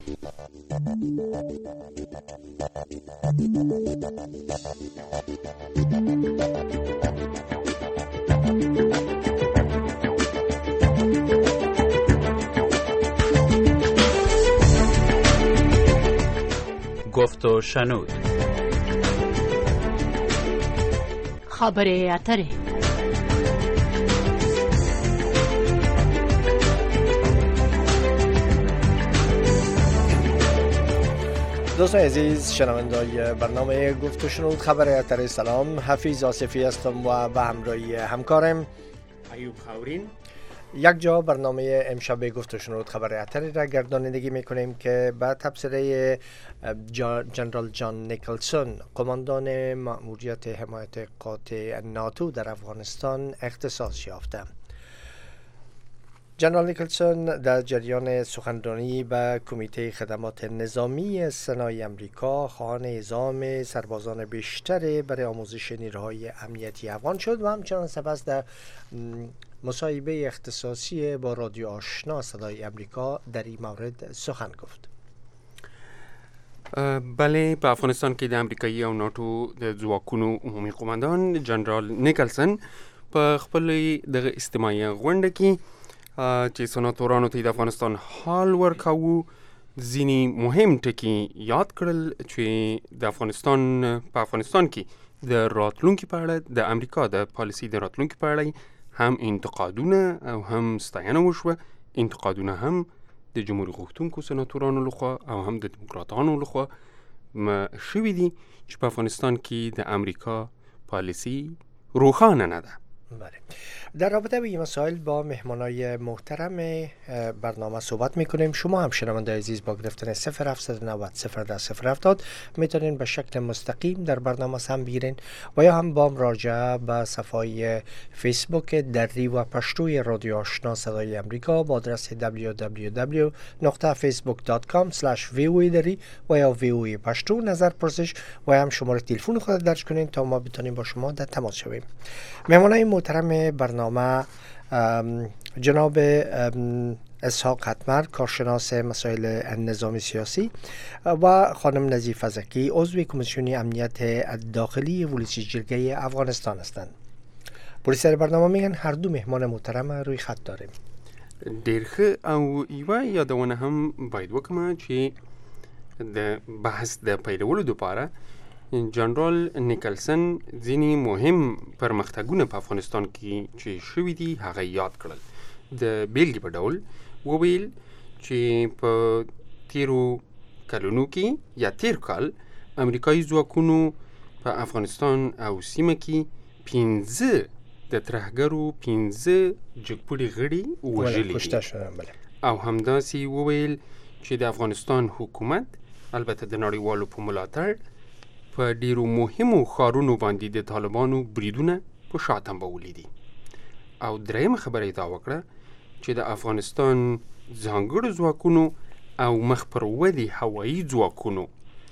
گفت و شنود. خبر اتره. دوستان عزیز شنوندای برنامه گفت و شنود خبر اتره، سلام. حفیظ آصفی هستم و به همراهی همکارم ایوب خاورین. یک جا برنامه امشب گفت و شنود خبر اتری را گردانندگی میکنیم که به تبصره جنرال جان نیکلسون، قماندان مأموریت حمایت قاطع ناتو در افغانستان اختصاص یافته. جنرال نیکلسون در جریان سخنرانی به کمیته خدمات نظامی سنای امریکا خواهان اعزام سربازان بیشتر برای آموزش نیروهای امنیتی افغان شد و همچنان سپس در مصاحبه اختصاصی با رادیو آشنا صدای امریکا در این مورد سخن گفت. بله، په افغانستان کې د امریکایي او ناتو د ځواکونو عمومي قومندان جنرال نیکلسن په خپل دغه اجتماعي غونډه کې چې سناتورانو ته د افغانستان حال ورکاوه ځینې مهم ټکي یاد کړل چې د افغانستان کې د راتلونکي په اړه د امریکا د پالیسي د راتلونکي په اړه هم انتقادونه او هم ستاینه وشوه. انتقادونه هم د جمهوریت غوښتونکو سناتورانو لخوا او هم د دموکراتانو لخوا شوي دي چې په افغانستان کې د امریکا پالیسی روښانه نه ده. بله. در رابطه با این مسائل با مهمانای محترم برنامه صحبت میکنیم. شما هم شنونده عزیز با گرفتن 0790 010 میتونین به شکل مستقیم در برنامه سهم بگیرین و یا هم با مراجعه به صفحه فیسبوک دری و پشتوی رادیو آشنا صدای امریکا با آدرس www.facebook.com/voa دری و یا voa پشتو نظر پرسش و هم شماره تلفن خود درج کنین تا ما بتونیم با شما در تماس شویم. مهمانای محترم برنامه جناب اسحاق حتمر، کارشناس مسائل نظامی سیاسی و خانم نظیفه زکی، عضو کمیسیون امنیت داخلی ولسی جرگه افغانستان هستند. پلیسر برنامه میگن هر دو مهمان محترم روی خط داریم. ډېر ښه، او یوه یادونه هم باید وکړم چې د بحث د پیلولو دپاره جنرال نیکلسن ځینې مهم پرمختګونه په افغانستان کې چې شوي دي هغه یاد کړل. د بیلګې په ډول وویل چې په تیرو کلونو کې یا تیر کال امریکایي ځواکونو په افغانستان او سیمه کې 15 د ترهګرو 15 جګپوړي غړي وژلي دي. او همداسې وویل چې د افغانستان حکومت البته د نړیوالو په ملاتړ په ډیرو مهمو ښارونو باندې د طالبانو بریدونه په شا تنبولي دي. او درېیمه خبره یې دا وکړه چې د افغانستان ځانګړو ځواکونو او مخ پر ودې هوایي ځواکونو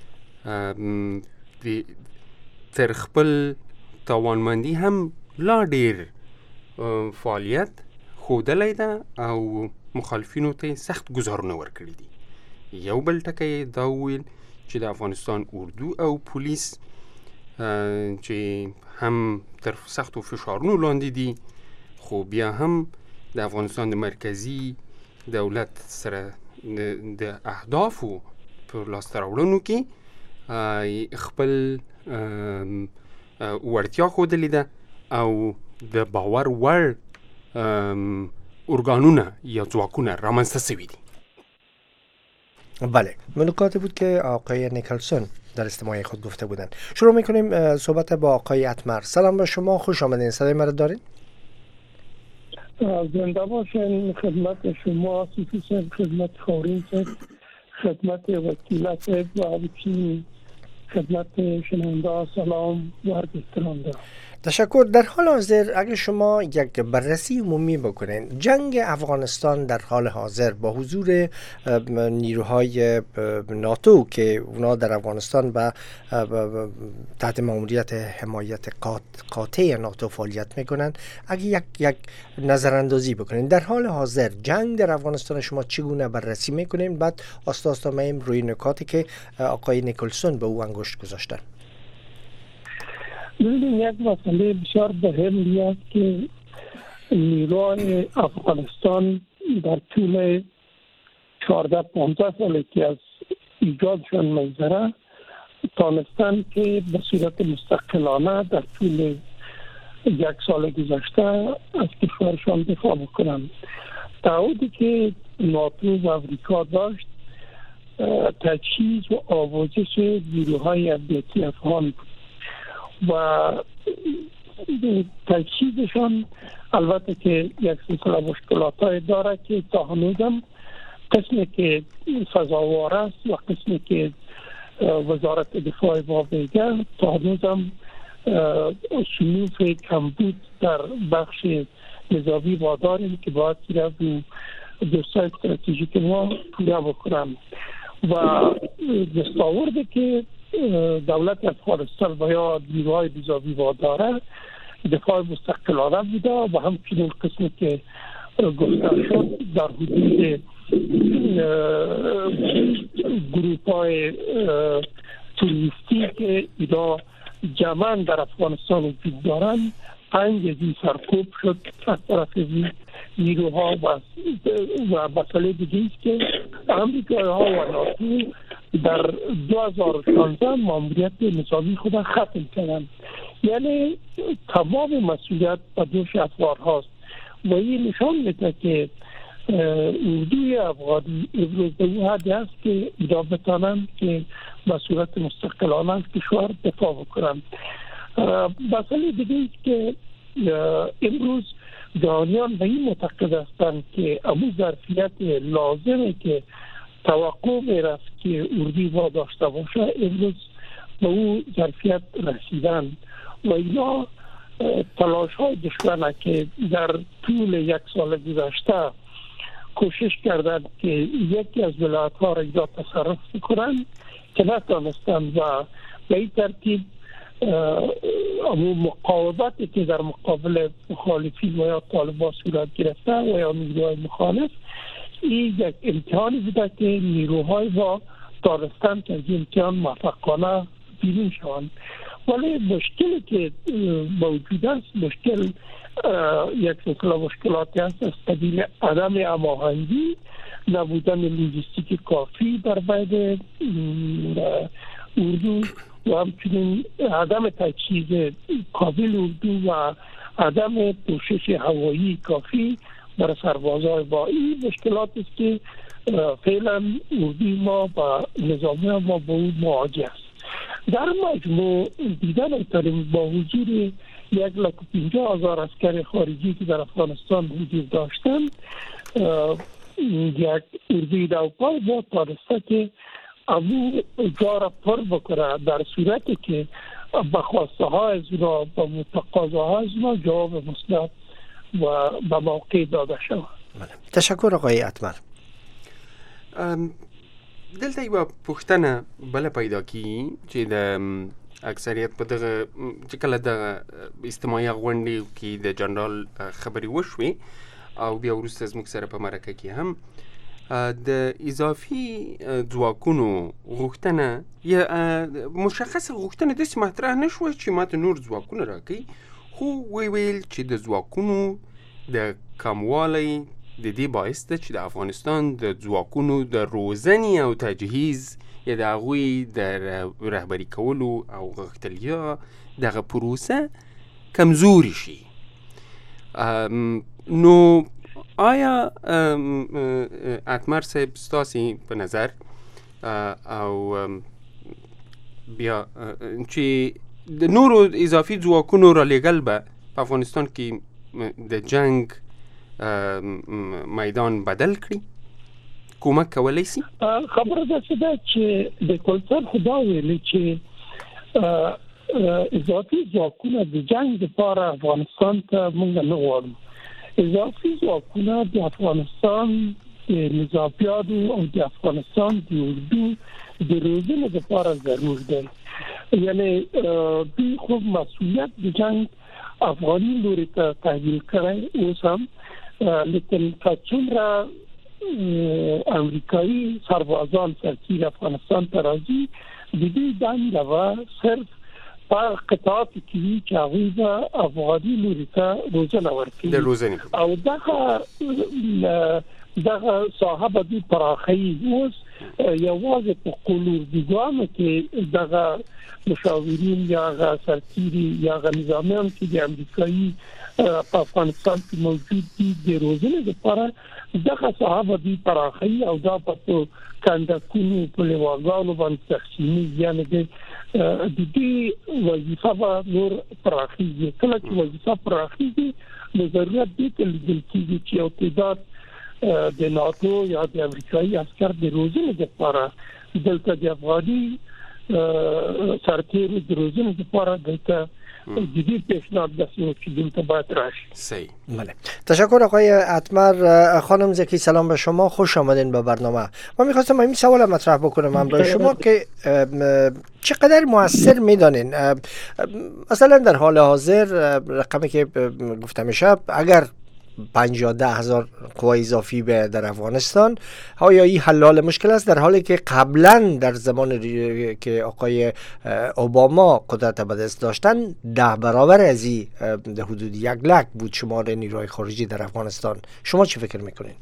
تر خپل توانمندي هم لا ډیر فعالیت ښودلی ده او مخالفینو ته سخت ګزارونه ورکړي دي. یو بل ټکی دا وویل چې د افغانستان اردو او پولیس چې هم تر سختو فشارونو لاندې دي، خو بیا هم د افغانستان د مرکزي دولت سره د اهدافو په لاسته راوړنو کې خپل وړتیا ښودلې ده او د باور وړ ارگانونه یا ځواکونه رامنځته شوي دي. بله، نکاتی بود که آقای نیکلسون در استماع خود گفته بودند. شروع میکنیم صحبت با آقای حتمر. سلام به شما، خوش آمدین. صدای مرا دارین؟ زنده باشین. خدمت شما سیفیسن، خدمت خورین سید، خدمت وکیلت و همچنین خدمت شنونده سلام و احترام دارم. تشکر. در حال حاضر اگر شما یک بررسی عمومی بکنین، جنگ افغانستان در حال حاضر با حضور نیروهای ناتو که اونا در افغانستان و تحت ماموریت حمایت قاطع ناتو فعالیت میکنن، اگر یک نظراندازی بکنین در حال حاضر جنگ در افغانستان شما چگونه بررسی میکنین؟ بعد آستا میم روی نکاتی که آقای نیکلسون به او انگشت گذاشتن. یک مسئله بسیار مهمی است که نیروهای افغانستان در طول 14-15 سالی که از ایجادشان می‌گذره تانستن که به صورت مستقلانه در طول یک سال گذشته از کشورشان دفاع بکنند. تعهدی که ناتو و امریکا داشت تجهیز و آموزش نیروهای امنیتی افغان بود و تجهیزشان البته که یک سلسله مشکلات داره که تا هنوزم قسمی که سزاوار است و قسمی که وزارت دفاع ما میگه تا هنوزم شنوف کمبود در بخش نظامی ما داریم که باید که دوستای استراتژیک ما پورا بکنم و دستاورده که دولت افغانستان و یا نیروهای نظامی ما داره دفاع مستقلانه بوده و همچنین قسمی که گفته شد در حدود گروپ‌های توریستی که اینا جمعاً در افغانستان وجود دارند انگیزی سرکوب شد از طرف نیروها و مسئله دیگه است که امریکایی‌ها و ناتو در 2016 ماموریت نظامی خود ختم کردند. یعنی تمام مسئولیت به دوش افغان هاست و این نشان میده که اردوی افغانی امروز به اون حدی است که اینا بتانند که به صورت مستقلانه از کشور دفاع بکنند. مسئله دیگه است که امروز جهانیان به این معتقد هستند که امو ظرفیت لازمه که توقع میرفت که اردوی ما داشته باشه امروز به اون ظرفیت رسیدن و اینا تلاش های دشمنه که در طول یک سال گذشته کوشش کردند که یکی از ولایت ها را اینا تصرف کنند که نتانستند و به این ترتیب امو مقاومتی که در مقابل مخالفین و یا طالبان صورت گرفته و یا نیروهای مخالف این یک امتحانی بوده که نیروهای ما دانستند که از این امتحان موفقانه بیرون شوند. ولی مشکلی که موجود است یک سلسله مشکلاتی است از قبیل عدم هماهنگی، نبودن لوجستیک کافی در بین اردو و همچنین عدم تجهیز کابل اردو و عدم پوشش هوایی کافی برای سربازهای با این مشکلات است که فعلا اردوی ما و نظامی ما با اون مواجه است. در مجموع دیدن ایتالیم با حضور 150,000 عسکر خارجی که در افغانستان وجود داشتن یک اردوی دوپای با تانسته که امو جا را پر بکنه در صورتی که به خواسته ها از اونا و تقاضا ها از اونا جواب مثبت و به موقع داده شود. تشکر آقای اتمر. دلته یوه پوښتنه بله پیدا کی چې د اکثریت په دغه چې کله د اجتماعي غونډې کې د جنرال خبرې وشوې او بیا وروسته زموږ سره په مرکه کې هم د اضافي ځواکونو غوښتنه یا مشخصه غوښتنه داسې مطرح نه شوه چې ماته نور ځواکونه راکوي، خو ویل چې د ځواکونو د کموالی د دې باعث ده چې د افغانستان د ځواکونو د روزنې او تجهیز یا د هغوی د رهبري کولو او غښتلیا دغه پروسه کمزوري شي. نو آیا اتمر صاحب ستاسې په نظر او بیا چې د نورو اضافي ځواکونو رالیږل به په افغانستان کې د جنگ میدان بدل کړي، کومک کولی شي؟ خبره داسې ده چې د کلتور خدا ویلي چې اضافی ځواکونه د جنگ لپاره افغانستان ته موږ نه غواړو. اضافي ځواکونه د افغانستان د نظامیانو او د افغانستان د اردو د روزنې لپاره ضرور دی. یعنی دوی خو مسئولیت د جنگ افغاني لوري ته تحویل کړی اوس هم، لیکن څومره امریکایي سربازان سرتیر افغانستان ته راځي د دې دنده و صرف په قطعات کې چې هغوی به افغاني لوري ته روزنه ورکوي او دغه ساحه به دوی پراخوي. اوس یوازې په قلوردګانو کې دغه مشاورین یا سرتیري یا نظامیان چې د امریکایي په افغانستان کې موجود دي د روزنې لپاره دغه ساحه به دوی پراخوي او دا په کندکونو په لواګانو باندې تقسیمي، یعنی د دې وظیفه به نور پراخیږي. کله چې وظیفه پراخیږي نو ضرورت دی چې لیدل کېږي چې یو تعداد د ناتو یا د امریکایي عسکر د روزنې لپاره دلته د افغاني سرتیرو د روزنې لپاره دلته جدید پیشنهاد دستور که دلتا باید راشد. صحیح. بله. تشکر آقای اتمر. خانم زکی سلام به شما، خوش آمدین به برنامه. من میخواستم این سوال مطرح بکنم همراه شما که چقدر موثر میدانین مثلا در حال حاضر رقمی که گفته میشه اگر 50,000 قوای اضافی به در افغانستان آیا این حل مشکل است، در حالی که قبلا در زمان که آقای اوباما قدرت به دست داشتن 10 برابر از این حدود 1 لک بود شمار نیروهای خارجی در افغانستان. شما چی فکر میکنین؟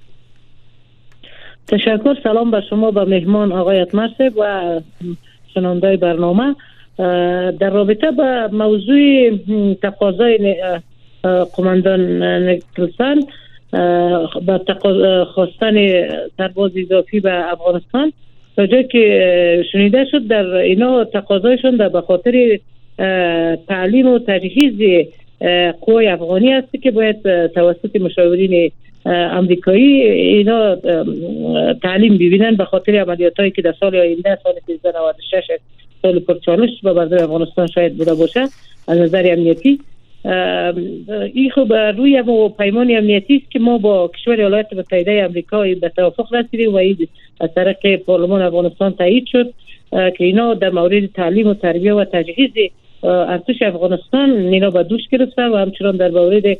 تشکر. سلام به شما، به مهمان آقای اتمر و شنونده برنامه. در رابطه با موضوع تقاضای قماندان نیکلسن با خواستن سرباز اضافی به افغانستان، تا جایی که شنیده شد در اینا تقاضایشون در به خاطر تعلیم و تجهیز قوای افغانی است که باید توسط مشاورین امریکایی اینا تعلیم ببینن به خاطر عملیاتایی که در سال آینده سال 1396 سال پرچالش به مردم افغانستان شاید بوده باشه از نظر امنیتی. این خب روی پیمان امنیتی است که ما با کشور ایالات متحده آمریکا به توافق رسیدیم و این از طریق پارلمان افغانستان تایید شد که اینا در مورد تعلیم و تربیت و تجهیز ارتش افغانستان اینا به دوش گرفتن و همچنان در مورد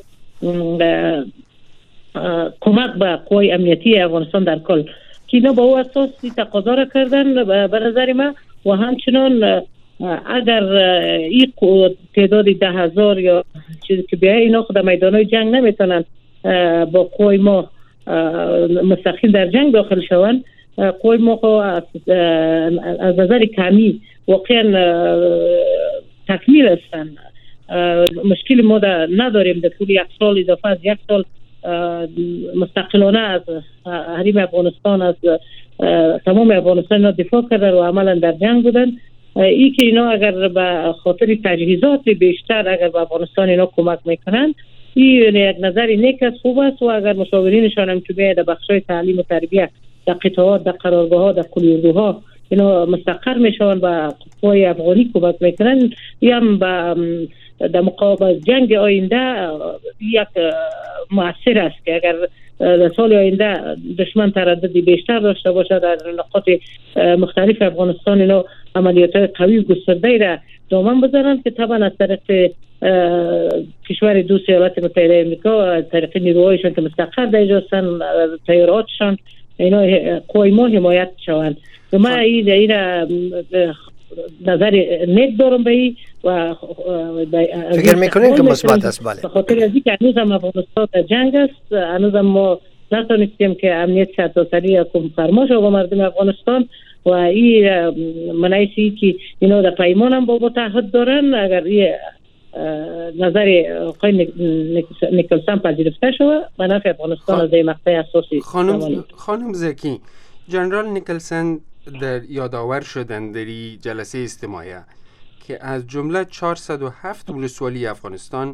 کمک به قوای امنیتی افغانستان در کل که اینا با او اساس تقاضا را کردن به نظر ما. و همچنان اگر این تعداد 10,000 یا چیزی که بیایی اینا خود میدانهای جنگ نمیتونن با قوای ما مستقیم در جنگ داخل شوند، قوای ما از نظر کمی واقعا تکمیل هستند. مشکل ما نداریم در طول 1 سال اضافه از 1 سال مستقلانه از حریم افغانستان از تمام افغانستان دفاع کردن و عملا در جنگ بودن. ای که اینا اگر به خاطر تجهیزات بیشتر اگر به افغانستان اینا کمک میکنن این یک نظری نیک است، خوب است. و اگر مشاورینشان هم که بیاید در بخشای تعلیم و تربیت در قطاعات در قرارگاه ها در کلیوردوها اینا مستقر میشون و قوای افغانی کمک میکنن، این هم در مقابل جنگ آینده یک مؤثر است که اگر در سال آینده دشمن ترددی بیشتر داشته باشه در نقاط مختلف افغانستان اینا عملیات قوی و گسترده را دامن بزنند که طبعا از طریق کشور دوست ایالات متحده آمریکا از طریق نیروهایشان که مستقر در اینجا هستند تیاراتشان اینا قوای ما حمایت شوند. و من این نظر نیک دارم به این و فکر میکنین که مثبت است؟ بله. به خاطر از اینکه هنوز هم افغانستان در جنگ است، هنوز هم ما نتونستیم که امنیت سرتاسری حکم فرما شود با مردم افغانستان و این منعیسی که اینا در پیمان هم با متحد دارن. اگر این نظر آقای نیکلسن پذیرفته شود به نفع افغانستان از این مقطع اساسی. خانم زکی، جنرال نیکلسن در یادآور شدن در جلسه استماعیه که از جمله 407 ولسوالی افغانستان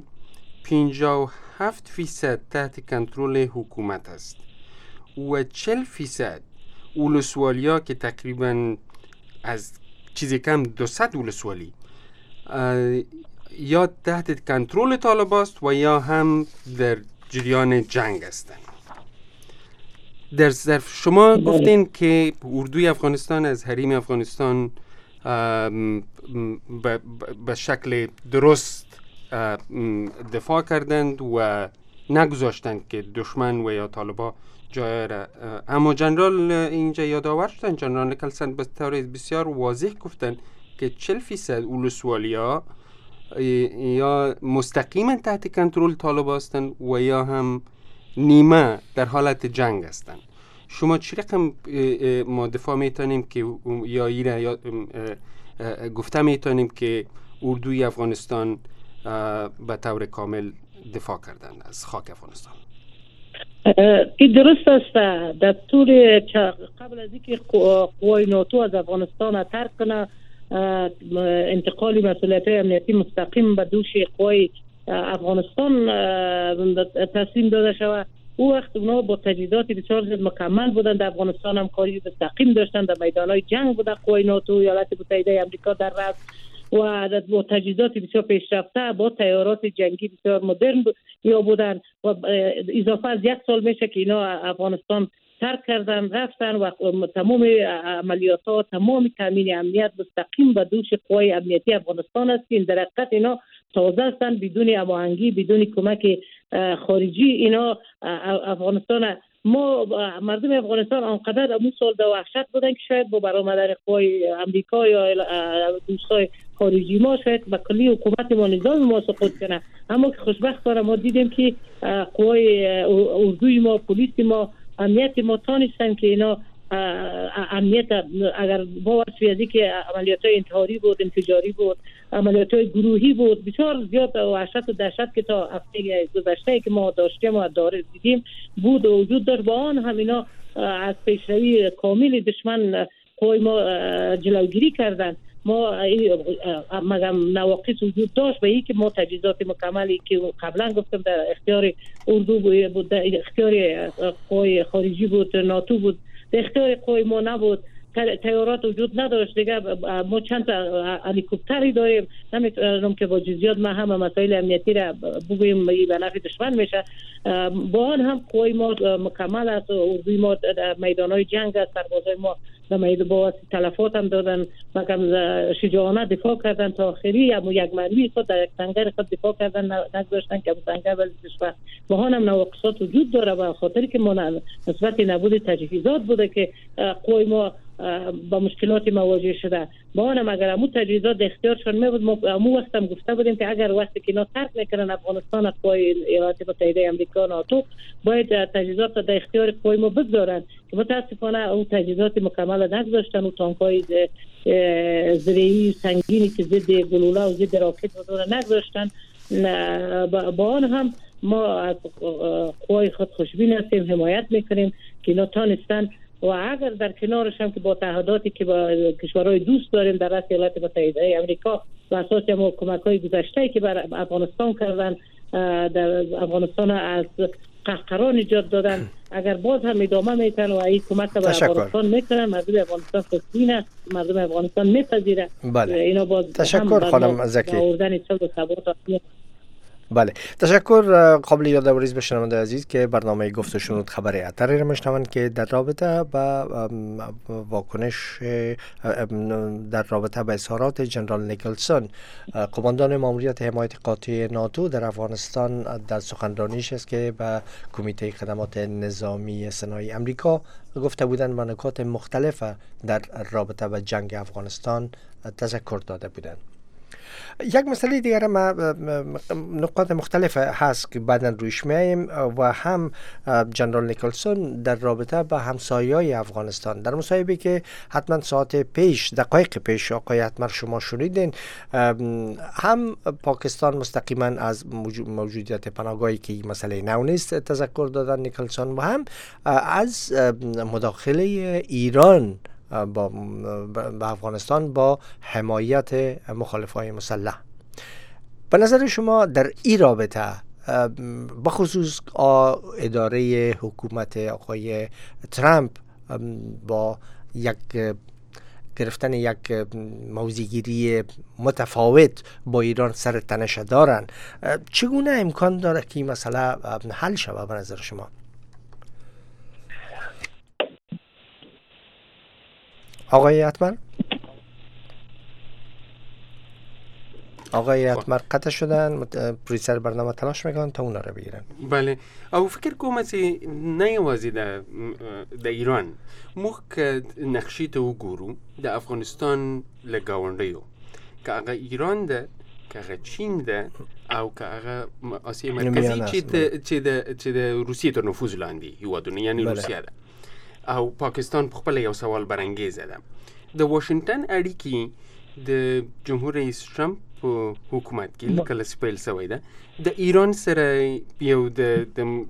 57% تحت کنترل حکومت است و 40% ولسوالیا که تقریبا از چیزی کم 200 ولسوالی یا تحت کنترل طالبان است و یا هم در جریان جنگ هستند. در ظرف شما گفتین که اردوی افغانستان از حریم افغانستان به شکل درست دفاع کردند و نگذاشتند که دشمن و یا طالبان جای را. اما جنرال اینجا یادآور شدن، جنرال نیکلسن به طور بسیار واضح گفتن که 40% ولسوالی‌ها یا مستقیما تحت کنترل طالبان هستند و یا هم نیمه در حالت جنگ هستند. شما چی رقم ما دفاع میتونیم که یا ایره یا گفته میتونیم که اردوی افغانستان به طور کامل دفاع کردند از خاک افغانستان؟ این درست است. دستور قبل از اینکه قوای ناتو از افغانستان ترک کنه، انتقال مسئولیت امنیتی مستقیم به دوش قوای افغانستان تصمیم داده شود. او وقت اونا با تجهیزات بسیار زیاد مکمل بودند. در افغانستان هم کاری مستقیم داشتند، در میدانهای جنگ بوده قوای ناتو، ایالات متحده آمریکا در رأس و با تجهیزات بسیار پیشرفته، با طیارات جنگی بسیار مدرن یا بودند و اضافه از 1 سال میشه که اینا افغانستان ترک کردن رفتن و تمام عملیات ها، تمام تامین امنیت مستقیم به دوش قوای امنیتی افغانستان است که در حقیقت اینا تازه هستند، بدون هماهنگی، بدون کمک خارجی. اینا افغانستان، ما مردم افغانستان آنقدر امون سال در وحشت بودن که شاید با برآمدن قوای امریکا یا دوستای خارجی ما شاید به کلی حکومت ما، نظام ما سقوط کنه. اما که خوشبختانه ما دیدیم که قوای اردوی ما، پلیس ما، امنیت ما تانستن که اینا امنیت، اگر باور شوید که عملیات‌های انتحاری بود، انفجاری بود، عملیات‌های گروهی بود، بسیار زیاد وحشت و دهشت که تا هفته گذشته که ما داشتیم و دیدیم بود و وجود داشت. با آن هم اینا از پیشروی کامل دشمن قوای ما جلوگیری کردن. ما مگم نواقص وجود داشت به این که ما تجهیزات مکملی که قبلا گفتم در اختیار اردو بود، در اختیار قوای خارجی بود، ناتو بود، در اختیار قوای ما نبود. طیارات وجود نداشت دیگه. ما چند هلیکوپتری داریم، نمیتونم که با جزئیات ما هم مسائل امنیتی را بگویم به نفع دشمن میشه. با آن هم قوای ما مکمل است، اردوی ما در میدانهای جنگ است، سربازای ما در میدان با تلفات هم دادن، مگم شجاعانه دفاع کردن تا آخری. اما یک مروی خود در یک سنگر خود دفاع کردن، نگذاشتن که سنگر ولی دشمن. با آن هم نواقصات وجود داره و خاطری که ما نسبت نبود تجهیزات بوده که قوای ما با مشکلات مواجه شده. با آنم اگر امو تجهیزات اختیارشون میبود، ما امو وقت هم گفته بودیم که اگر وقتی که اینا ترک میکنن افغانستان از قوای ایالات متحده آمریکا، ناتو، باید تجهیزات در اختیار قوای ما بگذارن که متاسفانه اون تجهیزات مکمل نگذاشتن و تانک‌های زرعی سنگینی که ضد گلوله و ضد راکت بودن نگذاشتن. با آن هم ما از قوای خود خوشبین هستیم، حمایت میکنیم که اینا تانستن و اگر در کنارش هم که با تعهداتی که با کشورهای دوست داریم در رأس ایالات متحده آمریکا و اساس ما کمک‌های گذشته که بر افغانستان کردن، در افغانستان از قهقرا نجات دادن، اگر باز هم ادامه میتن و این کمک به افغانستان میکنن، مردم افغانستان خوشبین است، مردم افغانستان میپذیرن. بله. اینا باز تشکر خانم زکی. آوردن صلح و ثبات. بله، تشکر. قابل یادآوری به شنونده عزیز که برنامه گفت و شنود خبر اتری را میشنوند که در رابطه با واکنش در رابطه با اظهارات جنرال نیکلسن، قماندان ماموریت حمایت قاطع ناتو در افغانستان، در سخنرانیش است که به کمیته خدمات نظامی سنایی امریکا گفته بودند و نکات مختلف در رابطه با جنگ افغانستان تذکر داده بودند. یک مسئله دیگر ما نقاط مختلف هست که بعداً رویش میاییم و هم جنرال نیکلسن در رابطه با همسایه‌های افغانستان در مصاحبه‌ای که حتما ساعت پیش، دقایق پیش آقای حتما شما شنیدین، هم پاکستان مستقیما از موجودیت پناهگاهی که این مسئله نو نیست تذکر دادن نیکلسن و هم از مداخله ایران با افغانستان با حمایت مخالفای مسلح. به نظر شما در این رابطه بخصوص اداره حکومت آقای ترامپ با یک گرفتن یک موضع‌گیری متفاوت با ایران سر تنش دارن. چگونه امکان داره که این مسئله حل شود به نظر شما؟ آقای اتمر قطع شدن. پرویسر برنامه تلاش میکنن تا اونا رو بگیرن. بله، او فکر کوم چې نه یوازې د ایران موږ که نقشې ته وګورو د افغانستان له ګاونډیو، که هغه ایران ده، که هغه چین ده، او که هغه آسیا مرکزی چې د روسیې تر نفوذ لاندې هیوادونه، یعنی روسیه ده، او پاکستان په خپله یو سوال برانګیزه ده. د واشنگټن اړیکې د جمهور رئیس ټرمپ په حکومت کې کله سپیل شوی ده، د ایران سره یو د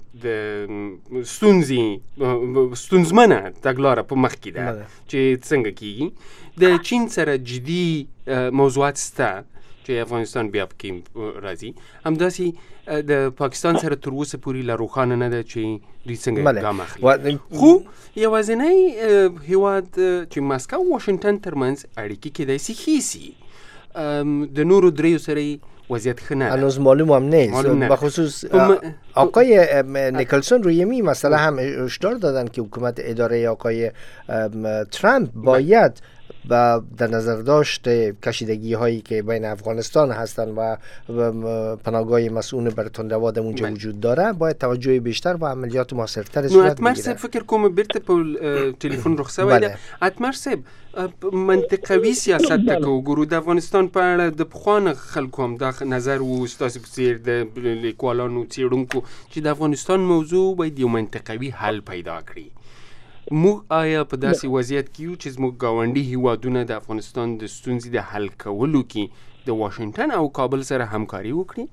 ستونزمنه تګلاره په مخ کې ده چې څنګه کیږي. د چین سره جدي موضوعات شته چې افغانستان بیا پکې راځي. همداسې د پاکستان سره تر اوسه پورې لا روښانه نه ده چې دوی څنګه ګام اخلي. خو یوازینی هیواد چې مسکو او واشنګټن ترمنځ اړیکې کېدای شي ښې شي، د نورو دریو سره وضعیت ښه نه ده، هنوز معلوم هم نیست. بخصوص آقای نیکلسون روی این مسئله هم هشدار دادن که حکومت اداره آقای ترامپ باید و در نظر داشت کشیدگی هایی که بین افغانستان هستن و پناهگاه مسئول بر تندرواد اونجا وجود داره باید توجه بیشتر و عملیات موثرتر صورت بگیره. اتمر فکر کوم بیرته په ټلیفون رخصه ده. اتمر صاحب منطقوي سیاست ته وګورو د افغانستان په اړه د پخوانه خلکو هم دا نظر و ستاسو په څیر د لیکوالانو څیړونکو چې د افغانستان موضوع باید یو منطقوي حل پیدا کړي. موږ آیا په داسې وضعیت کې یو چې زموږ ګاونډي هیوادونه د افغانستان د ستونزې د حل کولو کې د واشنګټن او کابل سره همکاري وکړي؟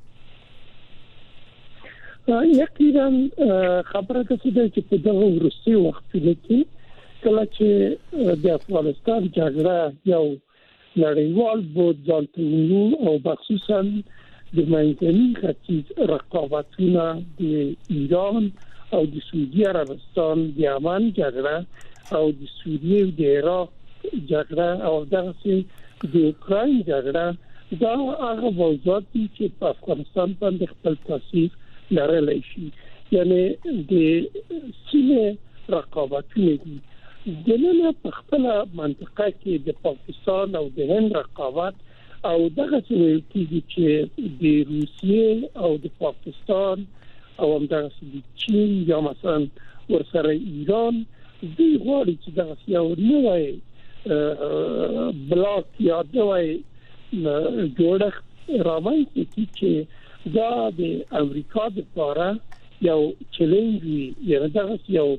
یقینا خبره ده چې په دغه وروستي وختونو کې کله چې د افغانستان جګړه یو نړیوال بود ځان ته ونیو او خصوصا د منځني ختیځ رقابتونه د ایران او د سعودي عربستان د یمن جګړه او د سوریه او د عراق جګړه او دغه د اوکراین جګړه دا هغه موضوعات دي چې په افغانستان باندې خپل تاثیر لرلی شي. یعنی د سیمه رقابتونه دي. د نن په خپل منطقه کې د پاکستان او د هند رقابت او دغه څه ویل کېږي چې د روسیې او د پاکستان او همدغه د چین یا مثلا ورسره ایران دوی غواړي چې دغه یو نوی بلاک یا نوی جوړښت رامنځته کړي چې دا د امریکا لپاره یو چیلنج وي، یعنې دغه یو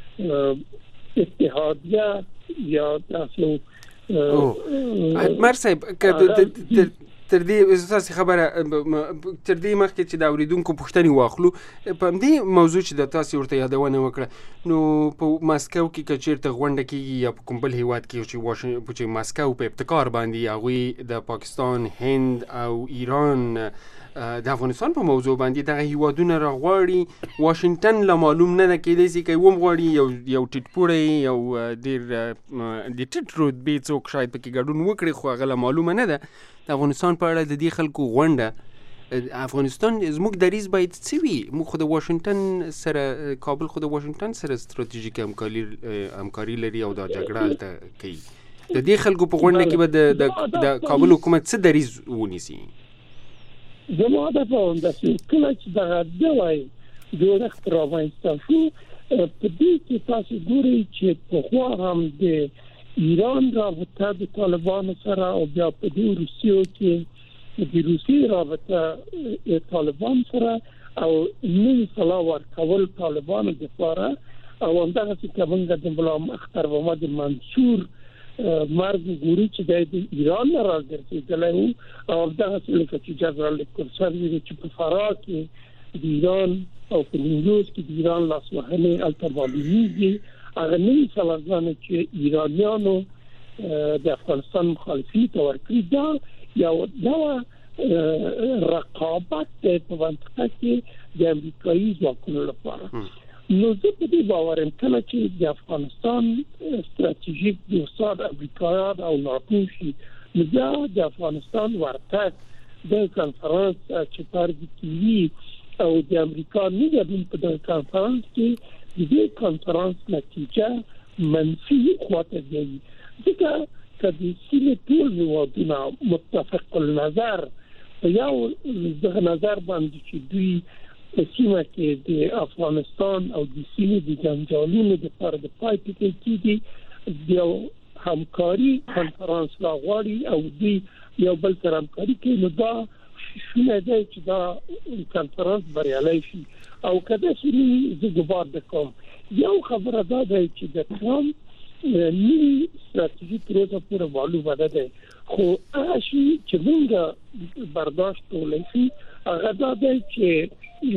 اتحادیه یا داسې اتمر صاحب تر دې اساسي خبره تر دې مخکې چې د اوریدونکو پوښتنې واخلو په دې موضوع چې د تاسو ورته یادونه وکړه، نو په ماسکو کې که چیرته غونډه کېږي یا په کوم بل هیواد کې چې ماسکو په ابتکار باندې هغوی د پاکستان، هند او ایران د افغانستان په موضوع باندې دغه هیوادونه راغواړي، واشنګټن لا معلوم نه ده، کېدای شي که هم غواړي یو ټیټپوړی یو ډېر د ټیټ رتبې څوک شاید پکې ګډون وکړي، خو هغه لا معلومه نه ده. د افغانستان په اړه د دې خلکو غونډه افغانستان زموږ دریځ باید څه وي؟ موږ خو د واشنګټن سره کابل خو د واشنګټن سره ستراتیژیک همکاري لري او دا جګړه هلته کوي. د دې خلکو په غونډه کې به د کابل حکومت څه دریځ ونیسي؟ زما د فهم داسې کله چې دغه نوی جوړښت رامنځته شو په دې کې تاسو ګورئ چې پخوا هم د ایران رابطه د طالبانو سره او بیا په دې روسیو کې د روسیې رابطه طالبان سره او نوی سلا ورکول طالبانو لپاره او همدغه چې کومه د مولا اختر محمد منصور مرګ ګوري چې د ایران نه راځي او دغه څه چې جنرال کورساوی چې په فراه کې د ایران او په نیمروز کې د ایران لاسوهنې التبالیږي هغه نوی سلاګانې چې ایرانیانو د افغانستان مخالفین ته ورکړي دا یو رقابت په منطقه کې د امریکایي ځواکونو لپاره نو زه په دې باور یم کله چې د افغانستان ستراتیژیک دوستان امریکایان او ناتو شي نو بیا د افغانستان ورتګ د کنفرانس چې طرز کیږي او د امریکا نیګډون په دغه کنفرانس کې د دې کنفرانس نتیجه منفي خواته دی ځکه چې د سیمې ټول هیوادونه متفق النظر په یو دغه نظر باندې چې دوی په سیمه کې د افغانستان او د سیمې د جنجالونو لپاره د پای ټکی کېږي د همکاري کنفرانس لاغواړي او دوی یو بل سره همکاري کوي نو دا شونه دی چې دا کنفرانس بریالی شي او کله چې زه ګومان وکم یو خبره دا ده چې د ټرمپ نوی ستراتیژي تر اوسه پورې معلومه نه ده خو هغه شی چې موږ برداشت کولای شو هغه دا ده چې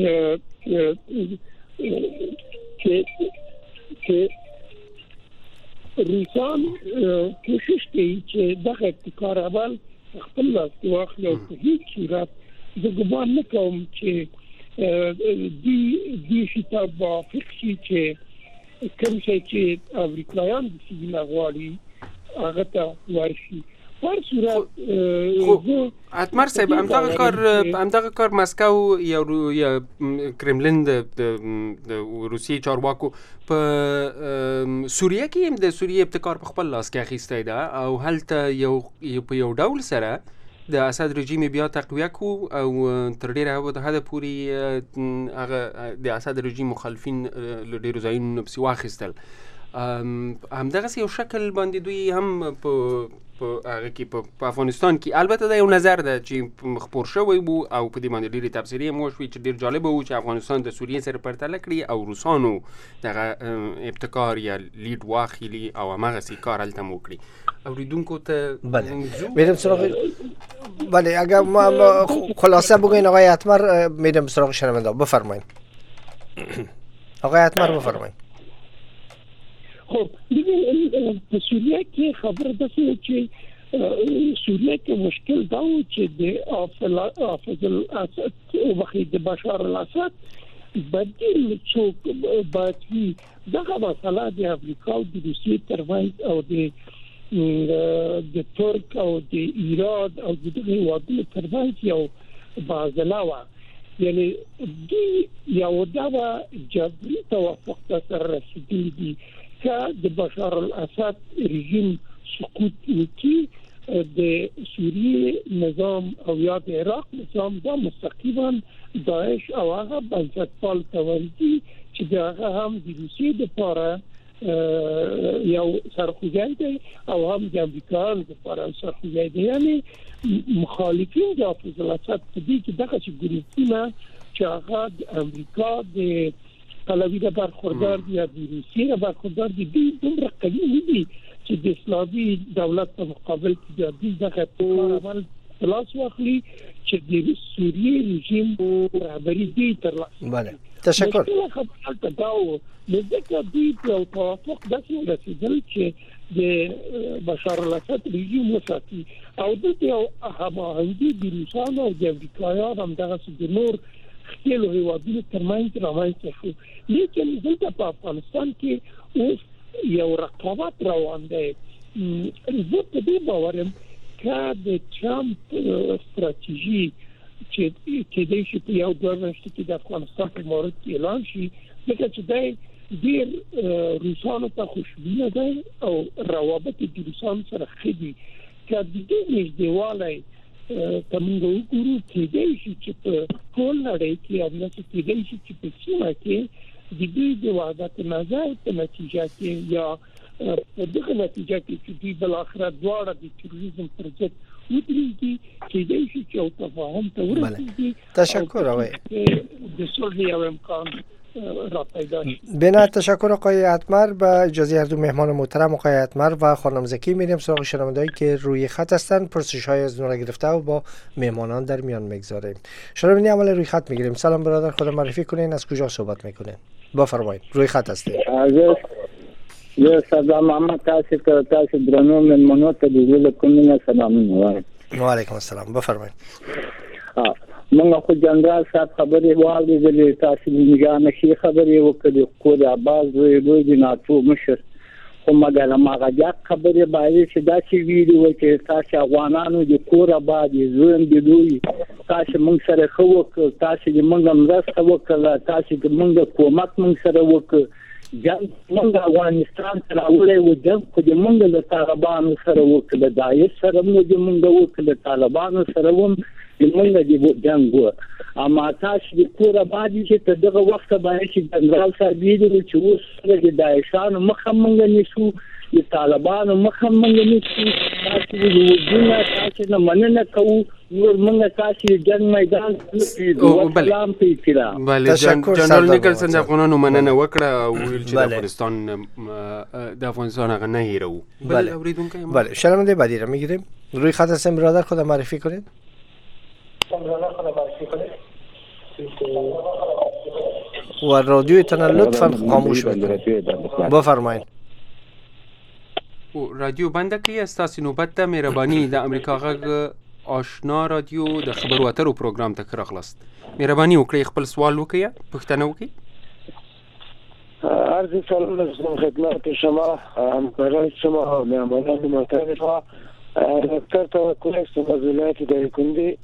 روسان کوشش کوي چې دغه ابتکار اول خپل لاس واخلي او په هیڅ صورت د ګمان نه کوم چې دی شته موافق شي چې کوم شي چې امریکایان د سیمه غواړي هغه ته ورشي په صورت اتمر صاحب همدغه کار مسکو یا کرملین د روسیې چارواکو په سوریه کې هم د سوریې ابتکار په خپل لاس کې اخیستی ده او هلته په یو ډول سره د اسد رژیم بیا تقویه کو او تر ډیره حده پورې هغه د اسد رژیم مخالفین له ډیرو ځایونو نه پسې واخیستل همدغه یو شکل باندې دوی هم په هغه کې په افغانستان کې البته دا یو نظر ده چې خپور شوی وو او په دې باندې ډېری تفسیري هم وشوي چې ډېر جالب وو چې افغانستان د سوریې سره پرتله کړي او روسانو دغه ابتکار یا لید واخلي او همغسې کار هلته هم وکړي اوریدونکو ته میرم سراغ بله اگر ما خلاصه بگوین آقای اتمر میرم سراغ شنونده بفرمایید آقای اتمر بفرمایید خب دیگه په سوریه کې خبر ده چې سوریه کې مشکل دا و چې د حافظ الاسد او وخت د بشار الاسد بدیل څوک باندې دغه مسله د امریکا او د روسیې ترمنځ او د ترک او د ایران او د دغه هیوادونو ترمنځ یو معضله وه یعنی دوی یو ډول جبري توافق ته سره رسېدلي دي که د بشار الاسد رژیم سقوط وکړي د سوریې نظام او یا د عراق نظام دا مستقیما داعش او هغه بنسټپال ته ورځي چې هغه هم د روسیې لپاره یو سرخوږی دی او هم د امریکایانو لپاره سرخوږی دی یعنی مخالفین د حافظ الاسد په دې کې دغه ګروپونه چې هغه د امریکا د پهلوي د برخوردار دي یا د روسیې برخوردار دي دومره قوي نه دي چې د اسلامي دولت په مقابل کې د دغه عمل خلاص واخلي چې د سوریې رژیم رهبري دي ترلاسه بله تشکر خبرته داو لکه دوی په توافق داسې رسیدل چې د بشار الاسد رژیم وساتي او د یو هماهنګي د روسانو او د امریکایانو هم دغه د نور خپل هیوادونو ترمنځ رامنځته شو لیکن دلته په افغانستان کې اوس یو رقابت روان دی زه په دې باور یم چې د ټرمپ ستراتیژي چې د شي په یو ډول نشته چې د افغانستان په مورد کې اعلان شي ځکه چې د ډیر روسانو ته خوشبینه دی او روابط د روسانو سره ښه دي چې د دې نږدېوالی تمنګو ګورو کې دی چې په ټول نړۍ کې امنیت کې دی چې په سیمه کې د دې د وحدت نظر په نتیجه کې یا په دغه نتیجه کې چې دوی بل اخر دواړه د تروریزم پر ضد ودرېږي چې دی چې او تفاهم ته ورسېږي تشکر آقای د صلح یو امکان را پیدا شد. بنا تشکر آقای اتمر. با اجازه هر دو مهمان محترم آقای اتمر و خانم زکی میریم سراغ شنوندهایی که روی خط هستند پرسش های از اونها گرفته و با مهمانان در میان میگذاریم. شنونده اول روی خط میگیریم. سلام برادر، خود معرفی کنین، از کجا صحبت میکنین؟ بفرمایید، روی خط هستید. یو سلام محمد تاسو درنو مهمانو ته د زړه کومه سلام وایم. و علیکم السلام، بفرمایید. موږ خو جنرال صاحب خبرې واورېدلې، تاسو نگاه نشي خبرې وکړې کور عباس دوی د ناتو مشر، خو مګر هغه د خبرې باندې چې دا چې ویډیو چې تاسو افغانانو د کور آباد زویم د دوی تاسو موږ سره خو وکړ، تاسو د موږ مرسته وکړه، تاسو د موږ کومک موږ سره وکړ، جنگ موږ افغانستان سره وړي و جنگ خو د موږ له طالبانو سره وکړه، دایښ سره موږ وکړه، طالبانو سره هم موږ د جنگ و. اما تاسو د کور آباد چې په دغه وخت باندې چې جنرال صاحب ویلي چې اوس د دایښانو مخه موږ نیسو، د طالبانو مخه موږ نیسو، تاسو د وجودونه تاسو نه مننه کوو، نور موږ تاسو د جنگ میدان کې سلام په احترام. بله جنرال نیکلسن د افغانانو مننه وکړه او ویل چې د افغانستان هغه نه هیرو. بله اوریدونکو بله شنونده بعدی را میگیریم. روی خط هستیم برادر، خود معرفی کنید. و رادیوتان لطفاً خاموش بکنید. بفرمایید. رادیو بنده کی استاسی نوبت ده مهربانی د امریکا غږ آشنا رادیو د خبرو اترو پروګرام ته راغلاست. مهرباني وکړئ خپل سوال وکړئ، پوښتنه وکړئ. عرض سلام لازم خدمت شما همکاران شما و مهمانان محترم شما. دکتر توکل هستم از ولایت دایکنډي.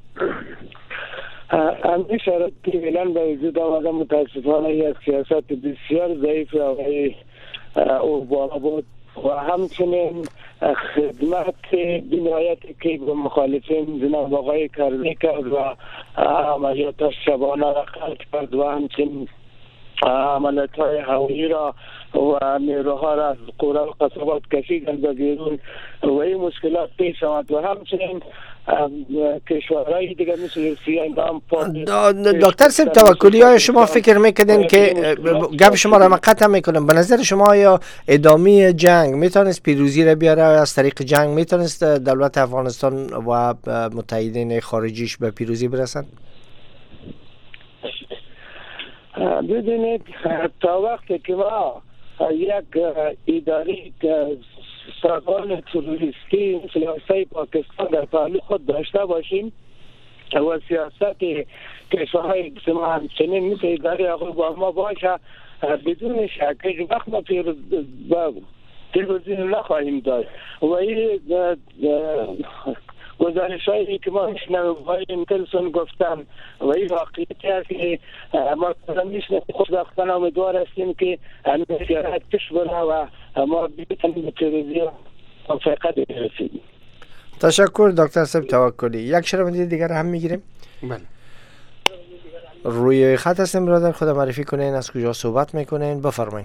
همین شرایط که فعلا به وجود آمده متاسفانه یک سیاست بسیار ضعیف او بالا بود و همچنین خدمت بینایتی که به مخالفین جناب آقای کرزی کرد و عملیات شبانه را خلق کرد و همچنین عملیات های هوایی را و نیروها را از قرى و قصبات کشیدند به بیرون و این مشکلات پیش آمد و همچنین کشورهای دیگه مثل روسیه اندام دکتر صاحب توکلی های شما فکر میکنین که گپ شما را قطع میکنم، به نظر شما یا ادامه جنگ میتونست پیروزی را بیاره، از طریق جنگ میتونست دولت افغانستان و متحدین خارجیش به پیروزی برسند؟ ببینید تا وقتی که ما یک اداره سازمان تروریستی سیاسی پاکستان در پهلو خود داشته باشیم و سیاست کشورهای ما همچنین مثل اداره آقای اوباما باشه، بدون شک هیچ وقت ما پیروزی نخواهیم داشت. و این گزارش هایی که ما میشنویم آقای نیکلسن گفتن و این واقعیتی هست که ما میشنویم خوشبختانه امیدوار هستیم که همین سیاست پیش بره و ما بتونیم به پیروزی موفقیت برسیم. تشکر دکتر صاحب توکلی. یک شنونده دیگر هم میگیریم. بله. روی خط هستیم برادر، خود معرفی کنین، از کجا صحبت میکنین، بفرمایید.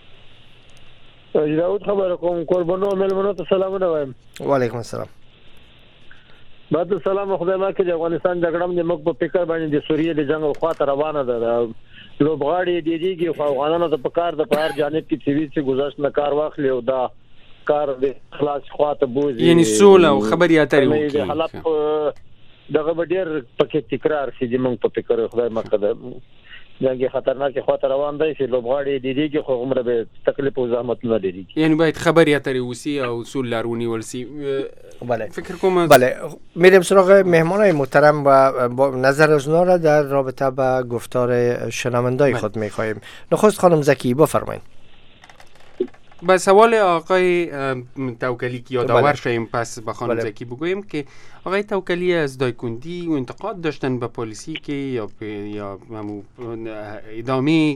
جاود خبر کوم قربانو ملمنو ته سلامونه وایم. و علیکم السلام. بعد سلام خدای ما کې د افغانستان جګړه د موږ په فکر باندې د سوریې د جنگ او خاطر روانه ده. لوبغاړي دیږي خو افغانانو ته په کار د پار جانب کې سیوی چې گذاشت نه کار واخلي او دا کار د خلاص خواته بوزي، یعنی سوله او خبري اترې وکړي. حالت دغه ډېر پکې تکرار شي د موږ په فکر خدای ما کده جنگ خطرناک خواته روان دی چې لوبغاړي دیږي خو عمر به تکلیف او زحمت نه لري. یعنی باید خبري اترې وسی او اصول لارونی ولسی. بله فکر کنم بله میریم سراغ مهمانای محترم و با نظر از اونا را در رابطه با گفتار شنوندای خود میخواهیم. نخست خانم زکی بفرمایید. با سوال آقای توکلی که یادآور شیم پس به خانم زکی بگویم که آقای توکلی از دایکنډي و انتقاد داشتن به پالیسی که یا ادامه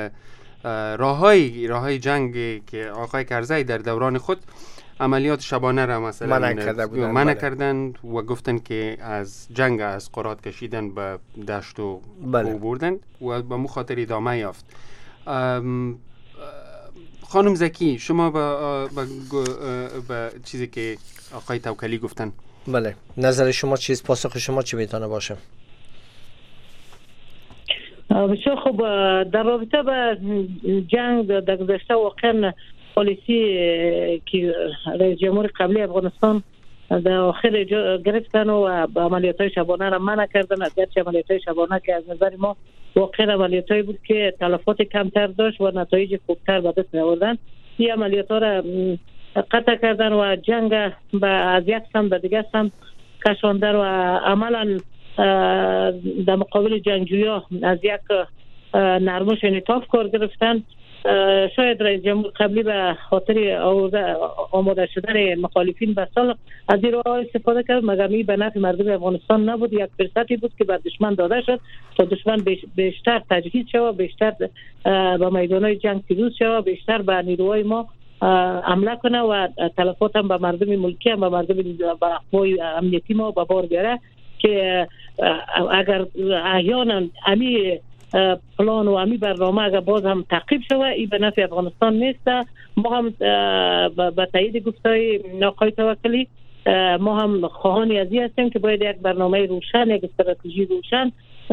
راههای جنگ که آقای کرزی در دوران خود عملیات شبانه را مثلا منع کردند و گفتن که از جنگ از قرات کشیدن به دشت و بردند و به مخاطر ادامه یافت. خانم زکی شما با چیزی که آقای توکلی گفتن بله نظر شما چیز، پاسخ شما چی میتونه باشه؟ بسیار خوب. در رابطه با جنگ در گذشته واقعا پالیسی که رئیس جمهور قبلی افغانستان در آخر گرفتن و عملیات‌های شبانه را منع کردن. اگرچه عملیات‌های شبانه که از نظر ما واقعا عملیات‌هایی بود که تلفات کمتر داشت و نتایج خوبتر به دست می‌آوردن، این عملیات‌ها را قطع کردن و جنگ به از یک سمت به دیگر سمت کشاندن و عملاً در مقابل جنگجویان از یک نرمش انعطاف کار گرفتن. شاید رئیس جمهور قبلی به خاطر آماده شدن مخالفین به صلح از این راه استفاده کرد، مگر این به نفع مردم افغانستان نبود. یک فرصتی بود که به دشمن داده شد تا دشمن بیشتر تجهیز شود، بیشتر به میدانهای جنگ پیروز شود، بیشتر به نیروهای ما حمله کنه و تلفات هم به مردم ملکی هم به مردم به اقوای امنیتی ما به بار بیاره که اگر احیانا امی پلان و امی برنامه اگر باز هم تعقیب شود این به نفع افغانستان نیست. ما هم به تایید گفتهای آقای توکلی ما هم خواهان از این هستیم که باید یک برنامه روشن، یک استراتژی روشن